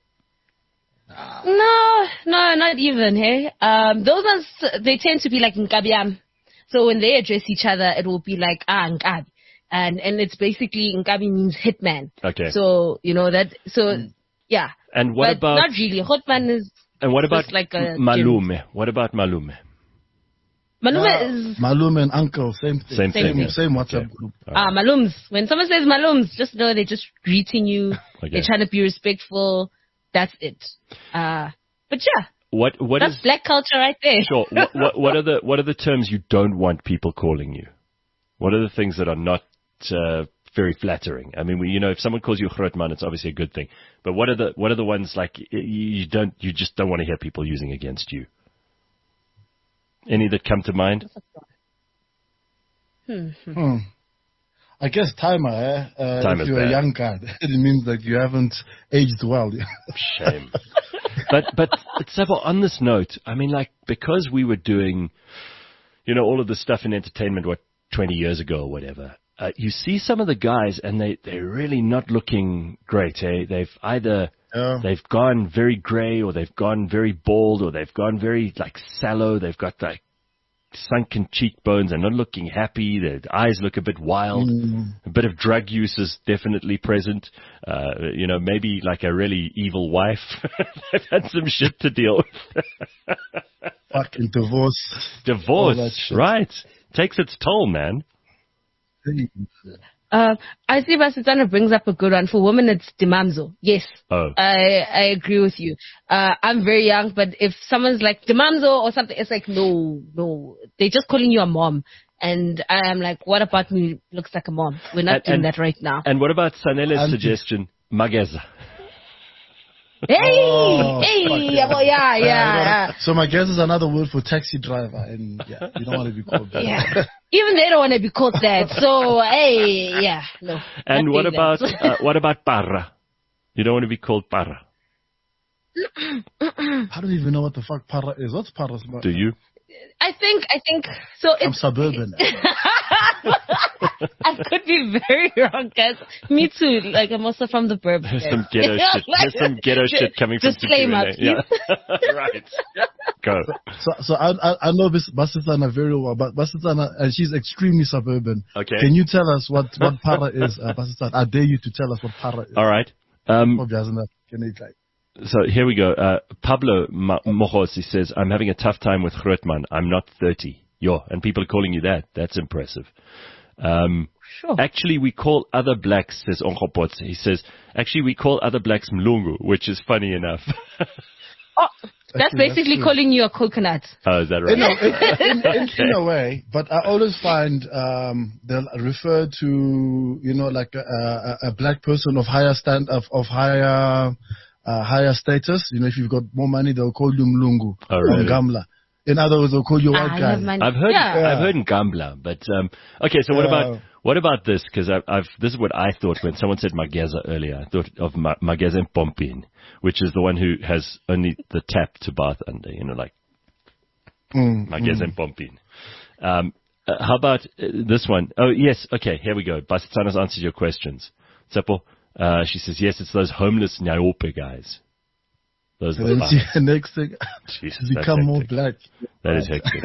No, not even. Hey, those ones they tend to be like Nkabiam. So when they address each other, it will be like Nkabi. And it's basically, Nkabi means hitman. Okay. So, you know that, yeah. And what about... Not really. Hotman is... And what about like a Malume? gym. What about Malume? Malume is... Malume and uncle, same thing. Same thing. Yeah. Same WhatsApp group. Malums. When someone says Malums, just know they're just greeting you. Okay. They're trying to be respectful. That's it. But yeah. That's black culture right there. Sure. What are the terms you don't want people calling you? What are the things that are not very flattering? I mean, if someone calls you Grootman, it's obviously a good thing. But what are the ones like you just don't want to hear people using against you? Any that come to mind? I guess timer, Time if you're a young guy, it means that you haven't aged well. Shame. But Sebo, on this note, I mean, like, because we were doing, all of the stuff in entertainment, 20 years ago or whatever, you see some of the guys and they're really not looking great, eh? They've either, they've gone very gray or they've gone very bald or they've gone very, like, sallow. They've got, like, sunken cheekbones and not looking happy. Their eyes look a bit wild. A bit of drug use is definitely present. Maybe like a really evil wife. They've had some shit to deal with. Fucking divorce. Divorce, right. Takes its toll, man. I see Basitana brings up a good one. For women, it's Dimamzo. Yes. Oh. I agree with you. I'm very young, but if someone's like Dimamzo or something, it's like, no. They're just calling you a mom. And I'm like, what about me looks like a mom? We're not doing that right now. And what about Sanele's suggestion, Mageza? Hey! Yeah. So my guess is another word for taxi driver, and you don't want to be called that. Yeah. Even they don't want to be called that. So, no. And what about Parra? You don't want to be called Parra. I don't even know what the fuck Parra is. What's Parra? Do you? I think so. I'm suburban. I could be very wrong, guys. Me too. Like, I'm also from the burbs. There's some ghetto shit. There's some ghetto shit coming from Disclaimer, yeah. Right. Go. So I know Basitana very well, but Basitana, and she's extremely suburban. Okay. Can you tell us what Parra is, Basitana? I dare you to tell us what Parra is. All right. So here we go. Pablo Mojosi says, I'm having a tough time with Grootman. I'm not 30. And people are calling you that. That's impressive. Sure. Actually, we call other blacks, says Onkopots. He says, actually, we call other blacks Mlungu, which is funny enough. That's basically calling you a coconut. Oh, is that right? In a way, but I always find they'll refer to, like a black person of higher higher status. If you've got more money, they'll call you Mlungu or Gamla. In other words, they'll call you white guy. I've heard Ngambla, but okay. So what about this? Because this is what I thought when someone said Mageza earlier. I thought of Mageza and Pompin, which is the one who has only the tap to bath under. Like Mageza and Pompin. How about this one? Oh yes, okay. Here we go. Basitana's answered your questions. Tsepo, she says yes. It's those homeless Nyaope guys. Those are the next thing. Jesus, become more black. That is hectic.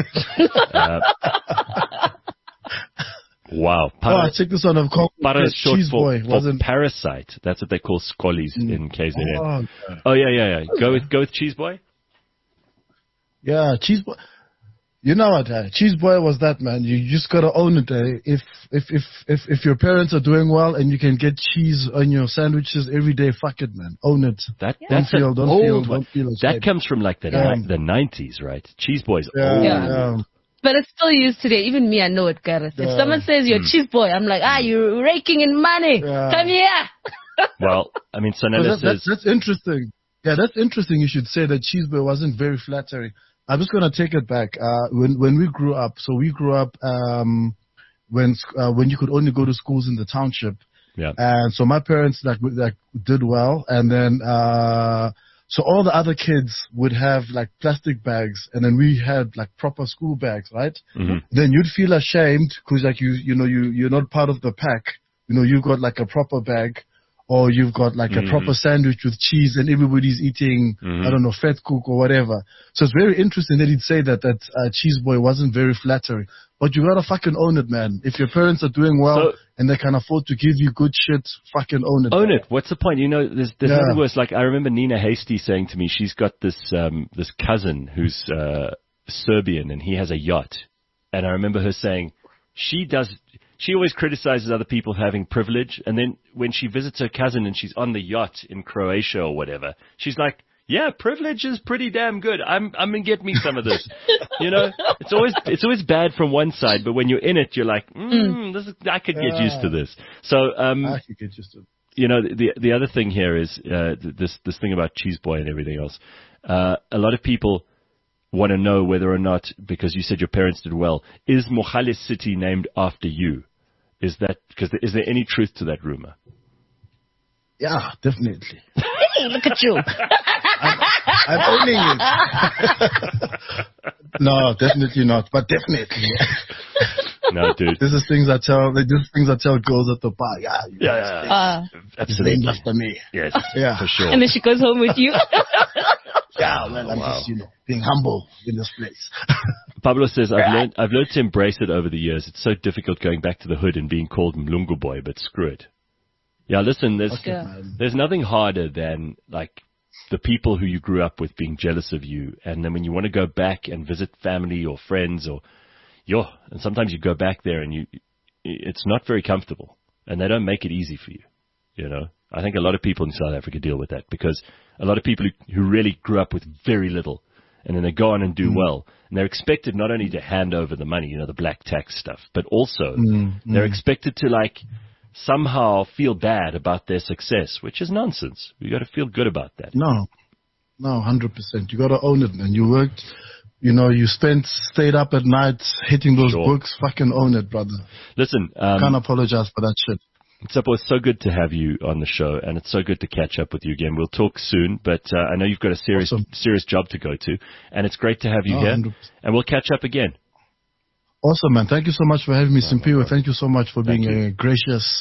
Wow. I checked this one. Para is short for wasn't parasite. That's what they call scollies in KZN. Oh yeah. Go with Cheese Boy. Yeah, Cheese Boy. You know what, Cheese Boy was that, man. You just gotta own it. If your parents are doing well and you can get cheese on your sandwiches every day, fuck it, man. Own it. Don't feel that comes from like the 90s, right? Cheese Boy's old. Yeah. But it's still used today. Even me, I know it, Gareth. If someone says you're Cheese Boy, I'm like, you're raking in money. Come here. Well, I mean, Sanela says that's interesting. Yeah, that's interesting. You should say that Cheese Boy wasn't very flattering. I'm just gonna take it back. When we grew up, when you could only go to schools in the township. Yeah. And so my parents like did well, and then so all the other kids would have like plastic bags, and then we had like proper school bags, right? Mm-hmm. Then you'd feel ashamed because like you're not part of the pack. You've got like a proper bag. Or you've got like a proper sandwich with cheese and everybody's eating, I don't know, fat cook or whatever. So it's very interesting that he'd say that Cheese Boy wasn't very flattering. But you gotta fucking own it, man. If your parents are doing well and they can afford to give you good shit, fucking own it. Own it. What's the point? There's nothing worse. Like I remember Nina Hasty saying to me, she's got this cousin who's Serbian and he has a yacht. And I remember her saying, she always criticizes other people having privilege, and then when she visits her cousin and she's on the yacht in Croatia or whatever, she's like, Yeah, privilege is pretty damn good. I'm gonna get me some of this. You know, it's always bad from one side, but when you're in it, you're like, I could get used to this. So, I could get used to it. You know, the other thing here is this thing about Cheese Boy and everything else. A lot of people want to know whether or not, because you said your parents did well, is Mogale City named after you? Is there any truth to that rumor? Yeah, definitely. Hey, look at you. I'm owning it. No, definitely not, but definitely. No, dude. This is things I tell girls at the bar. Yeah. Absolutely. Named after me. Yes. Yeah. For sure. And then she goes home with you. Yeah, well, I'm just, being humble in this place. Pablo says, I've learned to embrace it over the years. It's so difficult going back to the hood and being called Mlungu boy, but screw it. Yeah, listen, there's nothing harder than, like, the people who you grew up with being jealous of you. And then when you want to go back and visit family or friends and sometimes you go back there and it's not very comfortable and they don't make it easy for you. You know, I think a lot of people in South Africa deal with that because a lot of people who really grew up with very little and then they go on and do well and they're expected not only to hand over the money, you know, the black tax stuff, but also they're expected to like somehow feel bad about their success, which is nonsense. You got to feel good about that. No, 100%. You got to own it, man. You worked, you know, you stayed up at night hitting those books. Fucking own it, brother. Listen, can't apologize for that shit. Tsepo, it's so good to have you on the show, and it's so good to catch up with you again. We'll talk soon, but I know you've got a serious job to go to, and it's great to have you here, 100%. And we'll catch up again. Awesome, man. Thank you so much for having me, Simpiwe. Thank you so much for being a gracious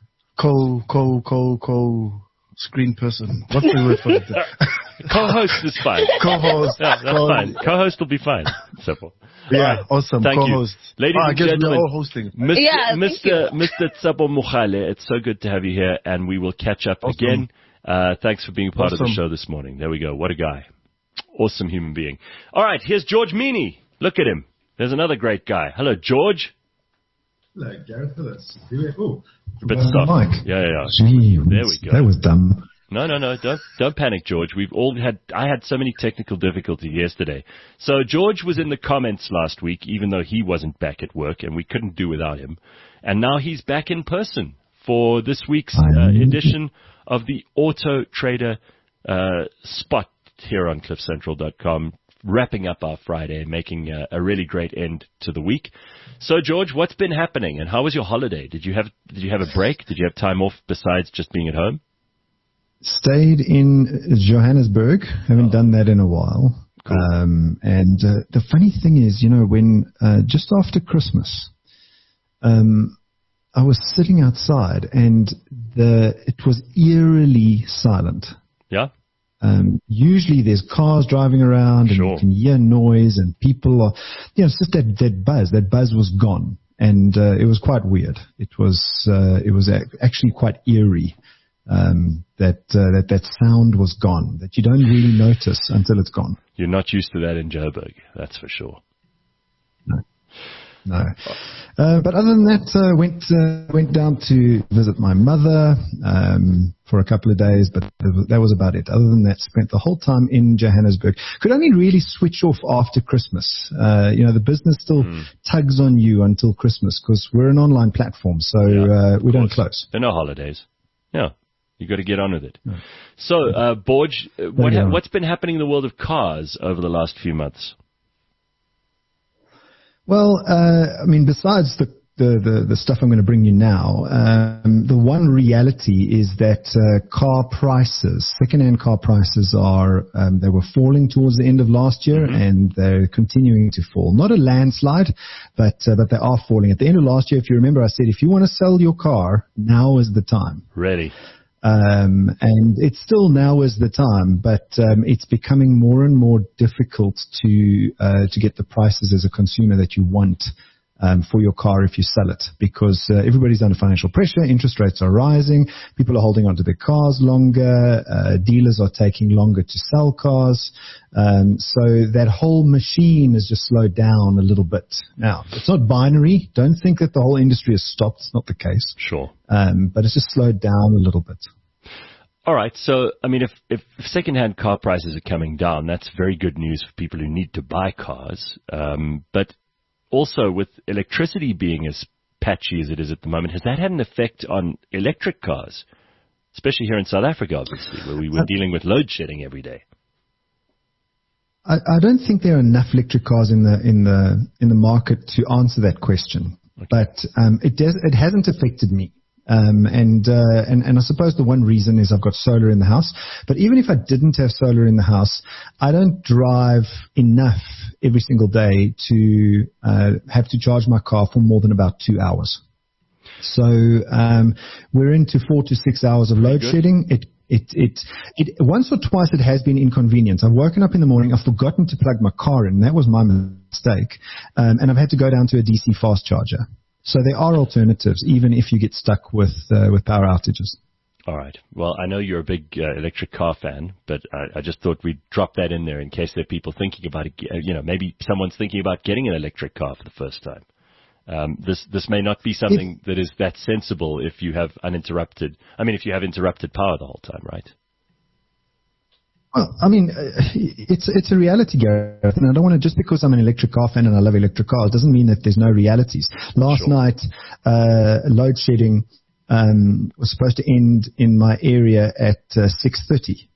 screen person. What's the word for it? Co-host is fine. Co-host. Yeah, that's fine. Co-host will be fine. Simple. Yeah, right. Awesome. Thank co-host. You. Ladies and gentlemen, we're all hosting. Mr. Tsepo Mogale, it's so good to have you here, and we will catch up again. Thanks for being part of the show this morning. There we go. What a guy. Awesome human being. All right, here's George Meany. Look at him. There's another great guy. Hello, George. Hello, Gareth. Hello. A bit soft. Mike. Yeah. Gee, there we go. That was dumb. No. Don't panic, George. I had so many technical difficulties yesterday. So George was in the comments last week, even though he wasn't back at work, and we couldn't do without him. And now he's back in person for this week's edition of the Auto Trader Spot here on CliffCentral.com. Wrapping up our Friday, making a really great end to the week. So, George, what's been happening, and how was your holiday? Did you have a break? Did you have time off besides just being at home? Stayed in Johannesburg. Haven't done that in a while. Cool. And the funny thing is, you know, when just after Christmas, I was sitting outside, and it was eerily silent. Yeah. Usually there's cars driving around and you can hear noise and people are, you know, it's just that buzz. That buzz was gone, and it was quite weird. It was actually quite eerie. That sound was gone, that you don't really notice until it's gone. You're not used to that in Joburg, that's for sure. No. But other than that, went down to visit my mother for a couple of days, but that was about it. Other than that, spent the whole time in Johannesburg. Could only really switch off after Christmas. You know, the business still tugs on you until Christmas because we're an online platform, so we don't close. There are no holidays. Yeah. You got to get on with it. Yeah. So, Borge, what's been happening in the world of cars over the last few months? Well, I mean, besides the stuff I'm going to bring you now, the one reality is that second-hand car prices they were falling towards the end of last year, and they're continuing to fall. Not a landslide, but they are falling. At the end of last year, if you remember, I said, if you want to sell your car, now is the time. Ready. And it's still now is the time, but it's becoming more and more difficult to get the prices as a consumer that you want for your car if you sell it, because everybody's under financial pressure. Interest rates are rising. People are holding onto their cars longer. Dealers are taking longer to sell cars. So that whole machine has just slowed down a little bit. Now, it's not binary. Don't think that the whole industry has stopped. It's not the case. Sure. But it's just slowed down a little bit. All right. So, I mean, if second-hand car prices are coming down, that's very good news for people who need to buy cars. But also with electricity being as patchy as it is at the moment, has that had an effect on electric cars? Especially here in South Africa, obviously, where we were dealing with load shedding every day. I don't think there are enough electric cars in the market to answer that question. Okay. But it hasn't affected me. And I suppose the one reason is I've got solar in the house. But even if I didn't have solar in the house, I don't drive enough every single day to have to charge my car for more than about 2 hours. So we're into 4 to 6 hours of load shedding. It once or twice it has been inconvenient. I've woken up in the morning, I've forgotten to plug my car in. That was my mistake, and I've had to go down to a DC fast charger. So there are alternatives, even if you get stuck with power outages. All right. Well, I know you're a big electric car fan, but I just thought we'd drop that in there in case there are people thinking about it. Maybe someone's thinking about getting an electric car for the first time. This may not be something that is that sensible if you have interrupted power the whole time, right? Well, I mean, it's a reality, Gareth, and I don't want to, just because I'm an electric car fan and I love electric cars, doesn't mean that there's no realities. Last night, load shedding was supposed to end in my area at 6:30.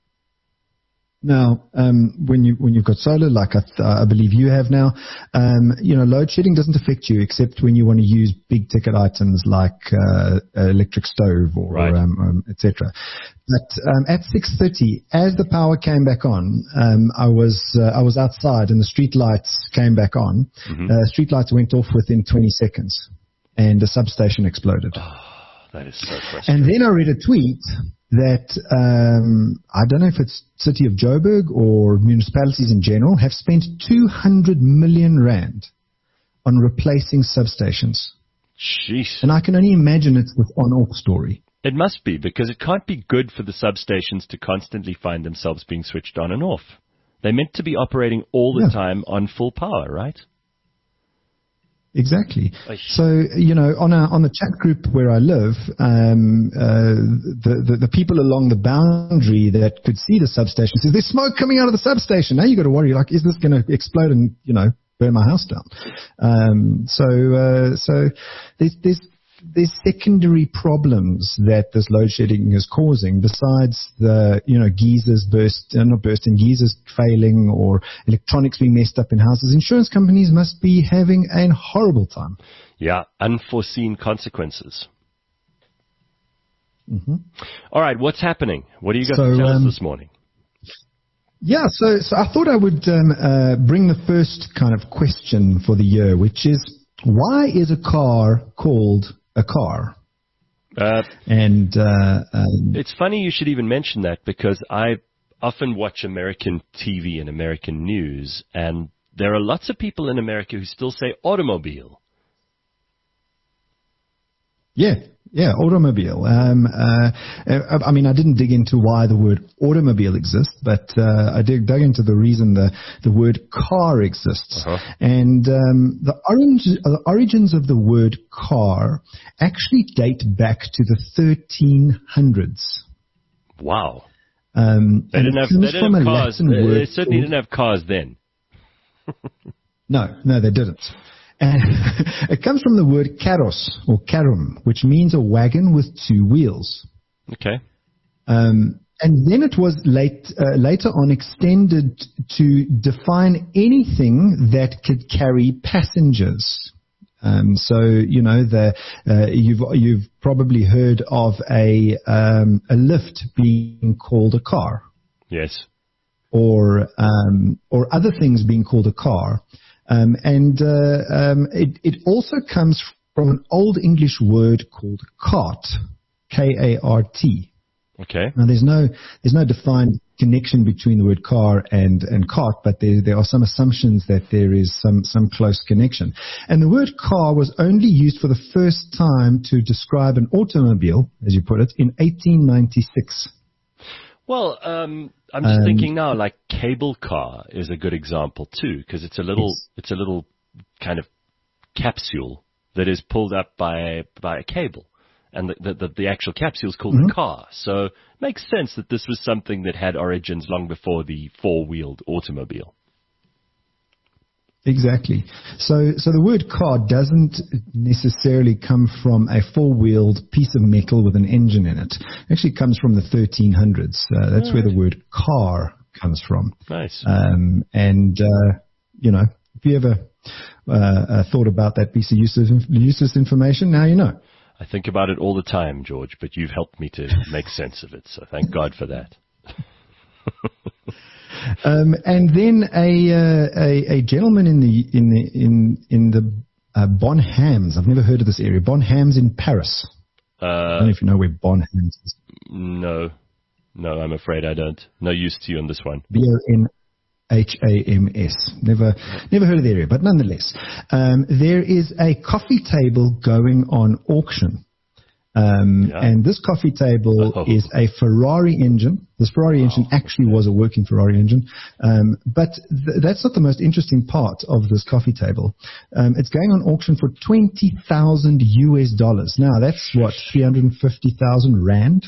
Now, when you've got solar, like I believe you have now, load shedding doesn't affect you except when you want to use big ticket items like electric stove or etc. But at 6:30, as the power came back on, I was outside and the street lights came back on. Mm-hmm. Street lights went off within 20 seconds, and the substation exploded. Oh, that is so frustrating. And then I read a tweet that I don't know if it's City of Joburg or municipalities in general have spent 200 million rand on replacing substations. Jeez. And I can only imagine it's this on-off story. It must be, because it can't be good for the substations to constantly find themselves being switched on and off. They're meant to be operating all the time on full power, right? Exactly. So, on the chat group where I live, the people along the boundary that could see the substation says, there's smoke coming out of the substation. Now you got to worry, like, is this going to explode and, burn my house down? So there's secondary problems that this load shedding is causing, besides the, geysers geysers failing or electronics being messed up in houses. Insurance companies must be having a horrible time. Yeah, unforeseen consequences. Mm-hmm. All right, what's happening? What do you got to tell us this morning? Yeah, so I thought I would bring the first kind of question for the year, which is, why is a car called a car? It's funny you should even mention that, because I often watch American TV and American news, and there are lots of people in America who still say automobile. Yeah, automobile. I mean, I didn't dig into why the word automobile exists, but I dug into the reason the word car exists. Uh-huh. And the origins of the word car actually date back to the 1300s. Wow. They didn't have cars. They certainly didn't have cars then. No, they didn't. It comes from the word carros or carum, which means a wagon with two wheels. Okay. And then it was later on extended to define anything that could carry passengers. You've probably heard of a lift being called a car. Yes. Or other things being called a car. It also comes from an Old English word called cart, K-A-R-T. Okay. Now there's no defined connection between the word car and cart, but there are some assumptions that there is some close connection. And the word car was only used for the first time to describe an automobile, as you put it, in 1896. Well, I'm just thinking now, like cable car is a good example too, because it's a little kind of capsule that is pulled up by a cable, and the actual capsule is called the car. So it makes sense that this was something that had origins long before the four-wheeled automobile. Exactly. So the word car doesn't necessarily come from a four-wheeled piece of metal with an engine in it. It actually comes from the 1300s. That's where the word car comes from. Nice. You know, if you ever thought about that piece of useless information, now you know. I think about it all the time, George, but you've helped me to make sense of it, so thank God for that. And then a gentleman in the Bonhams. I've never heard of this area. Bonhams in Paris. I don't know if you know where Bonhams is. No, I'm afraid I don't. No use to you on this one. Bonhams. Never heard of the area, but nonetheless, there is a coffee table going on auction. And this coffee table is a Ferrari engine. This Ferrari engine actually was a working Ferrari engine. But that's not the most interesting part of this coffee table. It's going on auction for $20,000 US. Now, that's what, 350,000 Rand?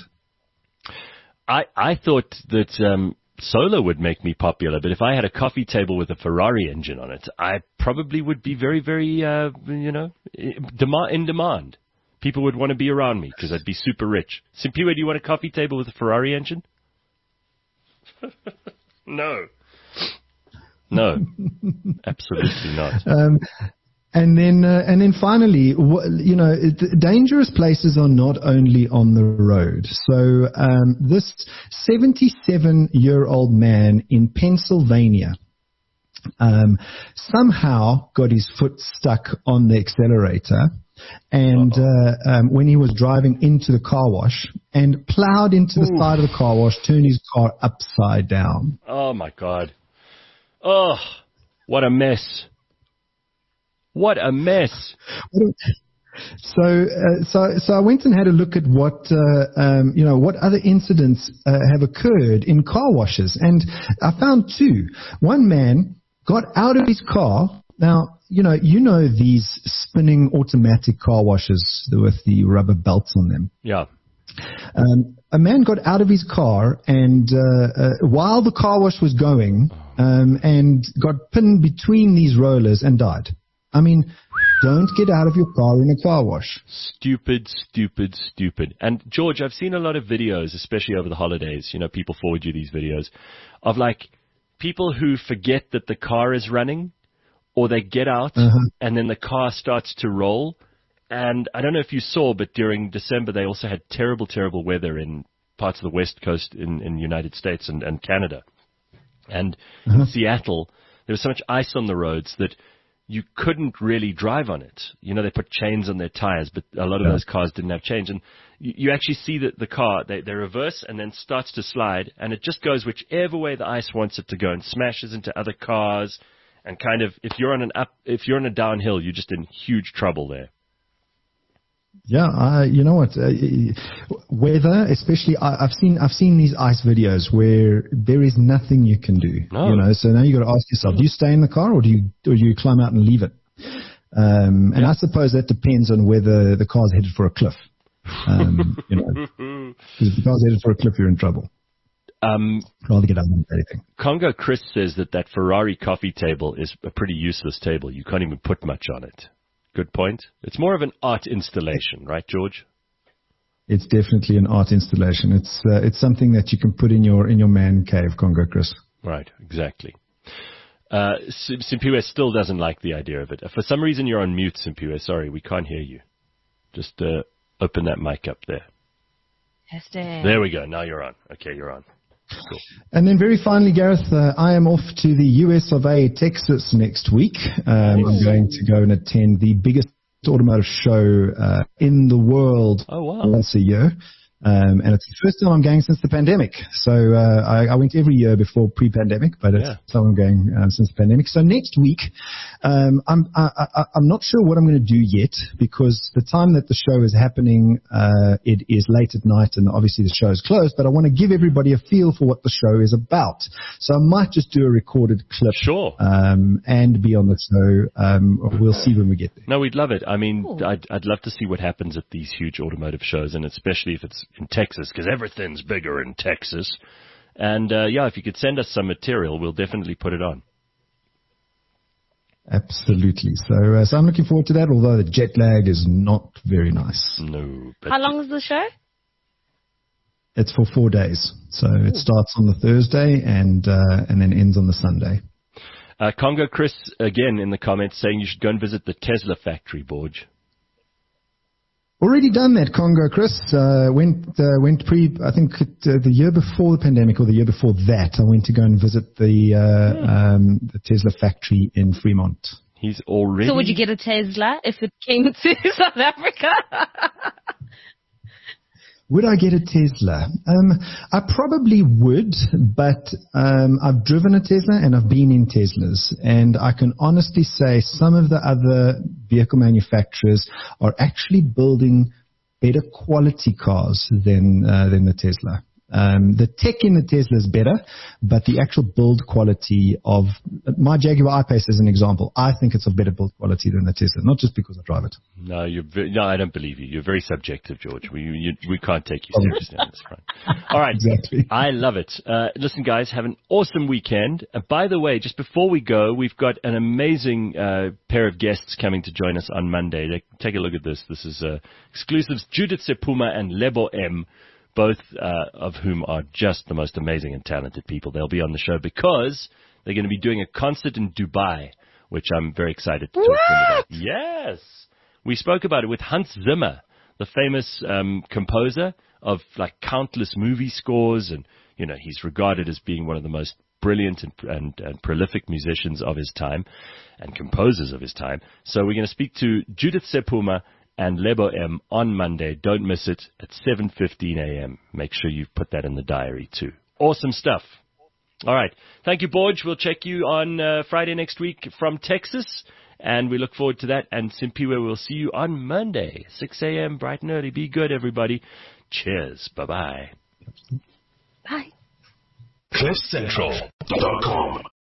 I thought that solar would make me popular, but if I had a coffee table with a Ferrari engine on it, I probably would be very, very, in demand. People would want to be around me because I'd be super rich. Simpiwe, do you want a coffee table with a Ferrari engine? No, absolutely not. And then finally, dangerous places are not only on the road. So this 77-year-old man in Pennsylvania somehow got his foot stuck on the accelerator. And when he was driving into the car wash and plowed into the side of the car wash, turned his car upside down. Oh, my God. Oh, what a mess. What a mess. So I went and had a look at what other incidents have occurred in car washes. And I found two. One man got out of his car. Now, you know these spinning automatic car washes with the rubber belts on them. Yeah. A man got out of his car and while the car wash was going and got pinned between these rollers and died. I mean, don't get out of your car in a car wash. Stupid. And George, I've seen a lot of videos, especially over the holidays. People forward you these videos of like people who forget that the car is running. Or they get out, and then the car starts to roll. And I don't know if you saw, but during December, they also had terrible, terrible weather in parts of the West Coast in the United States and Canada. And in Seattle, there was so much ice on the roads that you couldn't really drive on it. They put chains on their tires, but a lot of those cars didn't have chains. And you actually see that the car, they reverse and then starts to slide, and it just goes whichever way the ice wants it to go and smashes into other cars. And kind of, if you're on a downhill, you're just in huge trouble there. Yeah, you know what? Weather, especially, I've seen these ice videos where there is nothing you can do. No. So now you got to ask yourself: do you stay in the car or do you climb out and leave it? And I suppose that depends on whether the car's headed for a cliff. Because if the car's headed for a cliff, you're in trouble. Rather get out than anything. Congo Chris says that Ferrari coffee table is a pretty useless table. You can't even put much on it. Good point. It's more of an art installation, right, George? It's definitely an art installation. It's something that you can put in your man cave, Congo Chris. Right, exactly. Simpiwe still doesn't like the idea of it. For some reason, you're on mute, Simpiwe. Sorry, we can't hear you. Just open that mic up there. Testing. There we go. Now you're on. Okay, you're on. Cool. And then very finally, Gareth, I am off to the US of A, Texas next week. I'm going to go and attend the biggest automotive show in the world once a year. And it's the first time I'm going since the pandemic. So I went every year before pre-pandemic, but it's the first time I'm going since the pandemic. So next week, I'm not sure what I'm going to do yet, because the time that the show is happening, it is late at night, and obviously the show is closed. But I want to give everybody a feel for what the show is about. So I might just do a recorded clip, and be on the show. We'll see when we get there. No, we'd love it. I mean, I'd love to see what happens at these huge automotive shows, and especially if it's in Texas, because everything's bigger in Texas. And if you could send us some material, we'll definitely put it on. Absolutely. So I'm looking forward to that, although the jet lag is not very nice. No. But how long is the show? It's for 4 days. So it starts on the Thursday and then ends on the Sunday. Congo Chris, again, in the comments saying you should go and visit the Tesla factory, Borge. Already done that, Congo Chris. I think the year before the pandemic, or the year before that, I went to go and visit the Tesla factory in Fremont. He's already... So would you get a Tesla if it came to South Africa? Would I get a Tesla? I probably would, but I've driven a Tesla and I've been in Teslas, and I can honestly say some of the other vehicle manufacturers are actually building better quality cars than the Tesla. The tech in the Tesla is better, but the actual build quality of my Jaguar I-Pace is an example. I think it's of better build quality than the Tesla, not just because I drive it. No, I don't believe you. You're very subjective, George. We can't take you seriously on this front. All right. Exactly. I love it. Listen, guys, have an awesome weekend. By the way, just before we go, we've got an amazing pair of guests coming to join us on Monday. Take a look at this. This is exclusives, Judith Sephuma and Lebo M. Both of whom are just the most amazing and talented people. They'll be on the show because they're going to be doing a concert in Dubai, which I'm very excited to talk to them about. Yes! We spoke about it with Hans Zimmer, the famous composer of like countless movie scores, and he's regarded as being one of the most brilliant and prolific musicians of his time and composers of his time. So we're going to speak to Judith Sephuma and Lebo M on Monday. Don't miss it at 7:15 a.m. Make sure you put that in the diary too. Awesome stuff. All right. Thank you, Borge. We'll check you on Friday next week from Texas, and we look forward to that. And Simpiwe, we'll see you on Monday, 6 a.m. bright and early. Be good, everybody. Cheers. Bye-bye. Bye. CliffCentral.com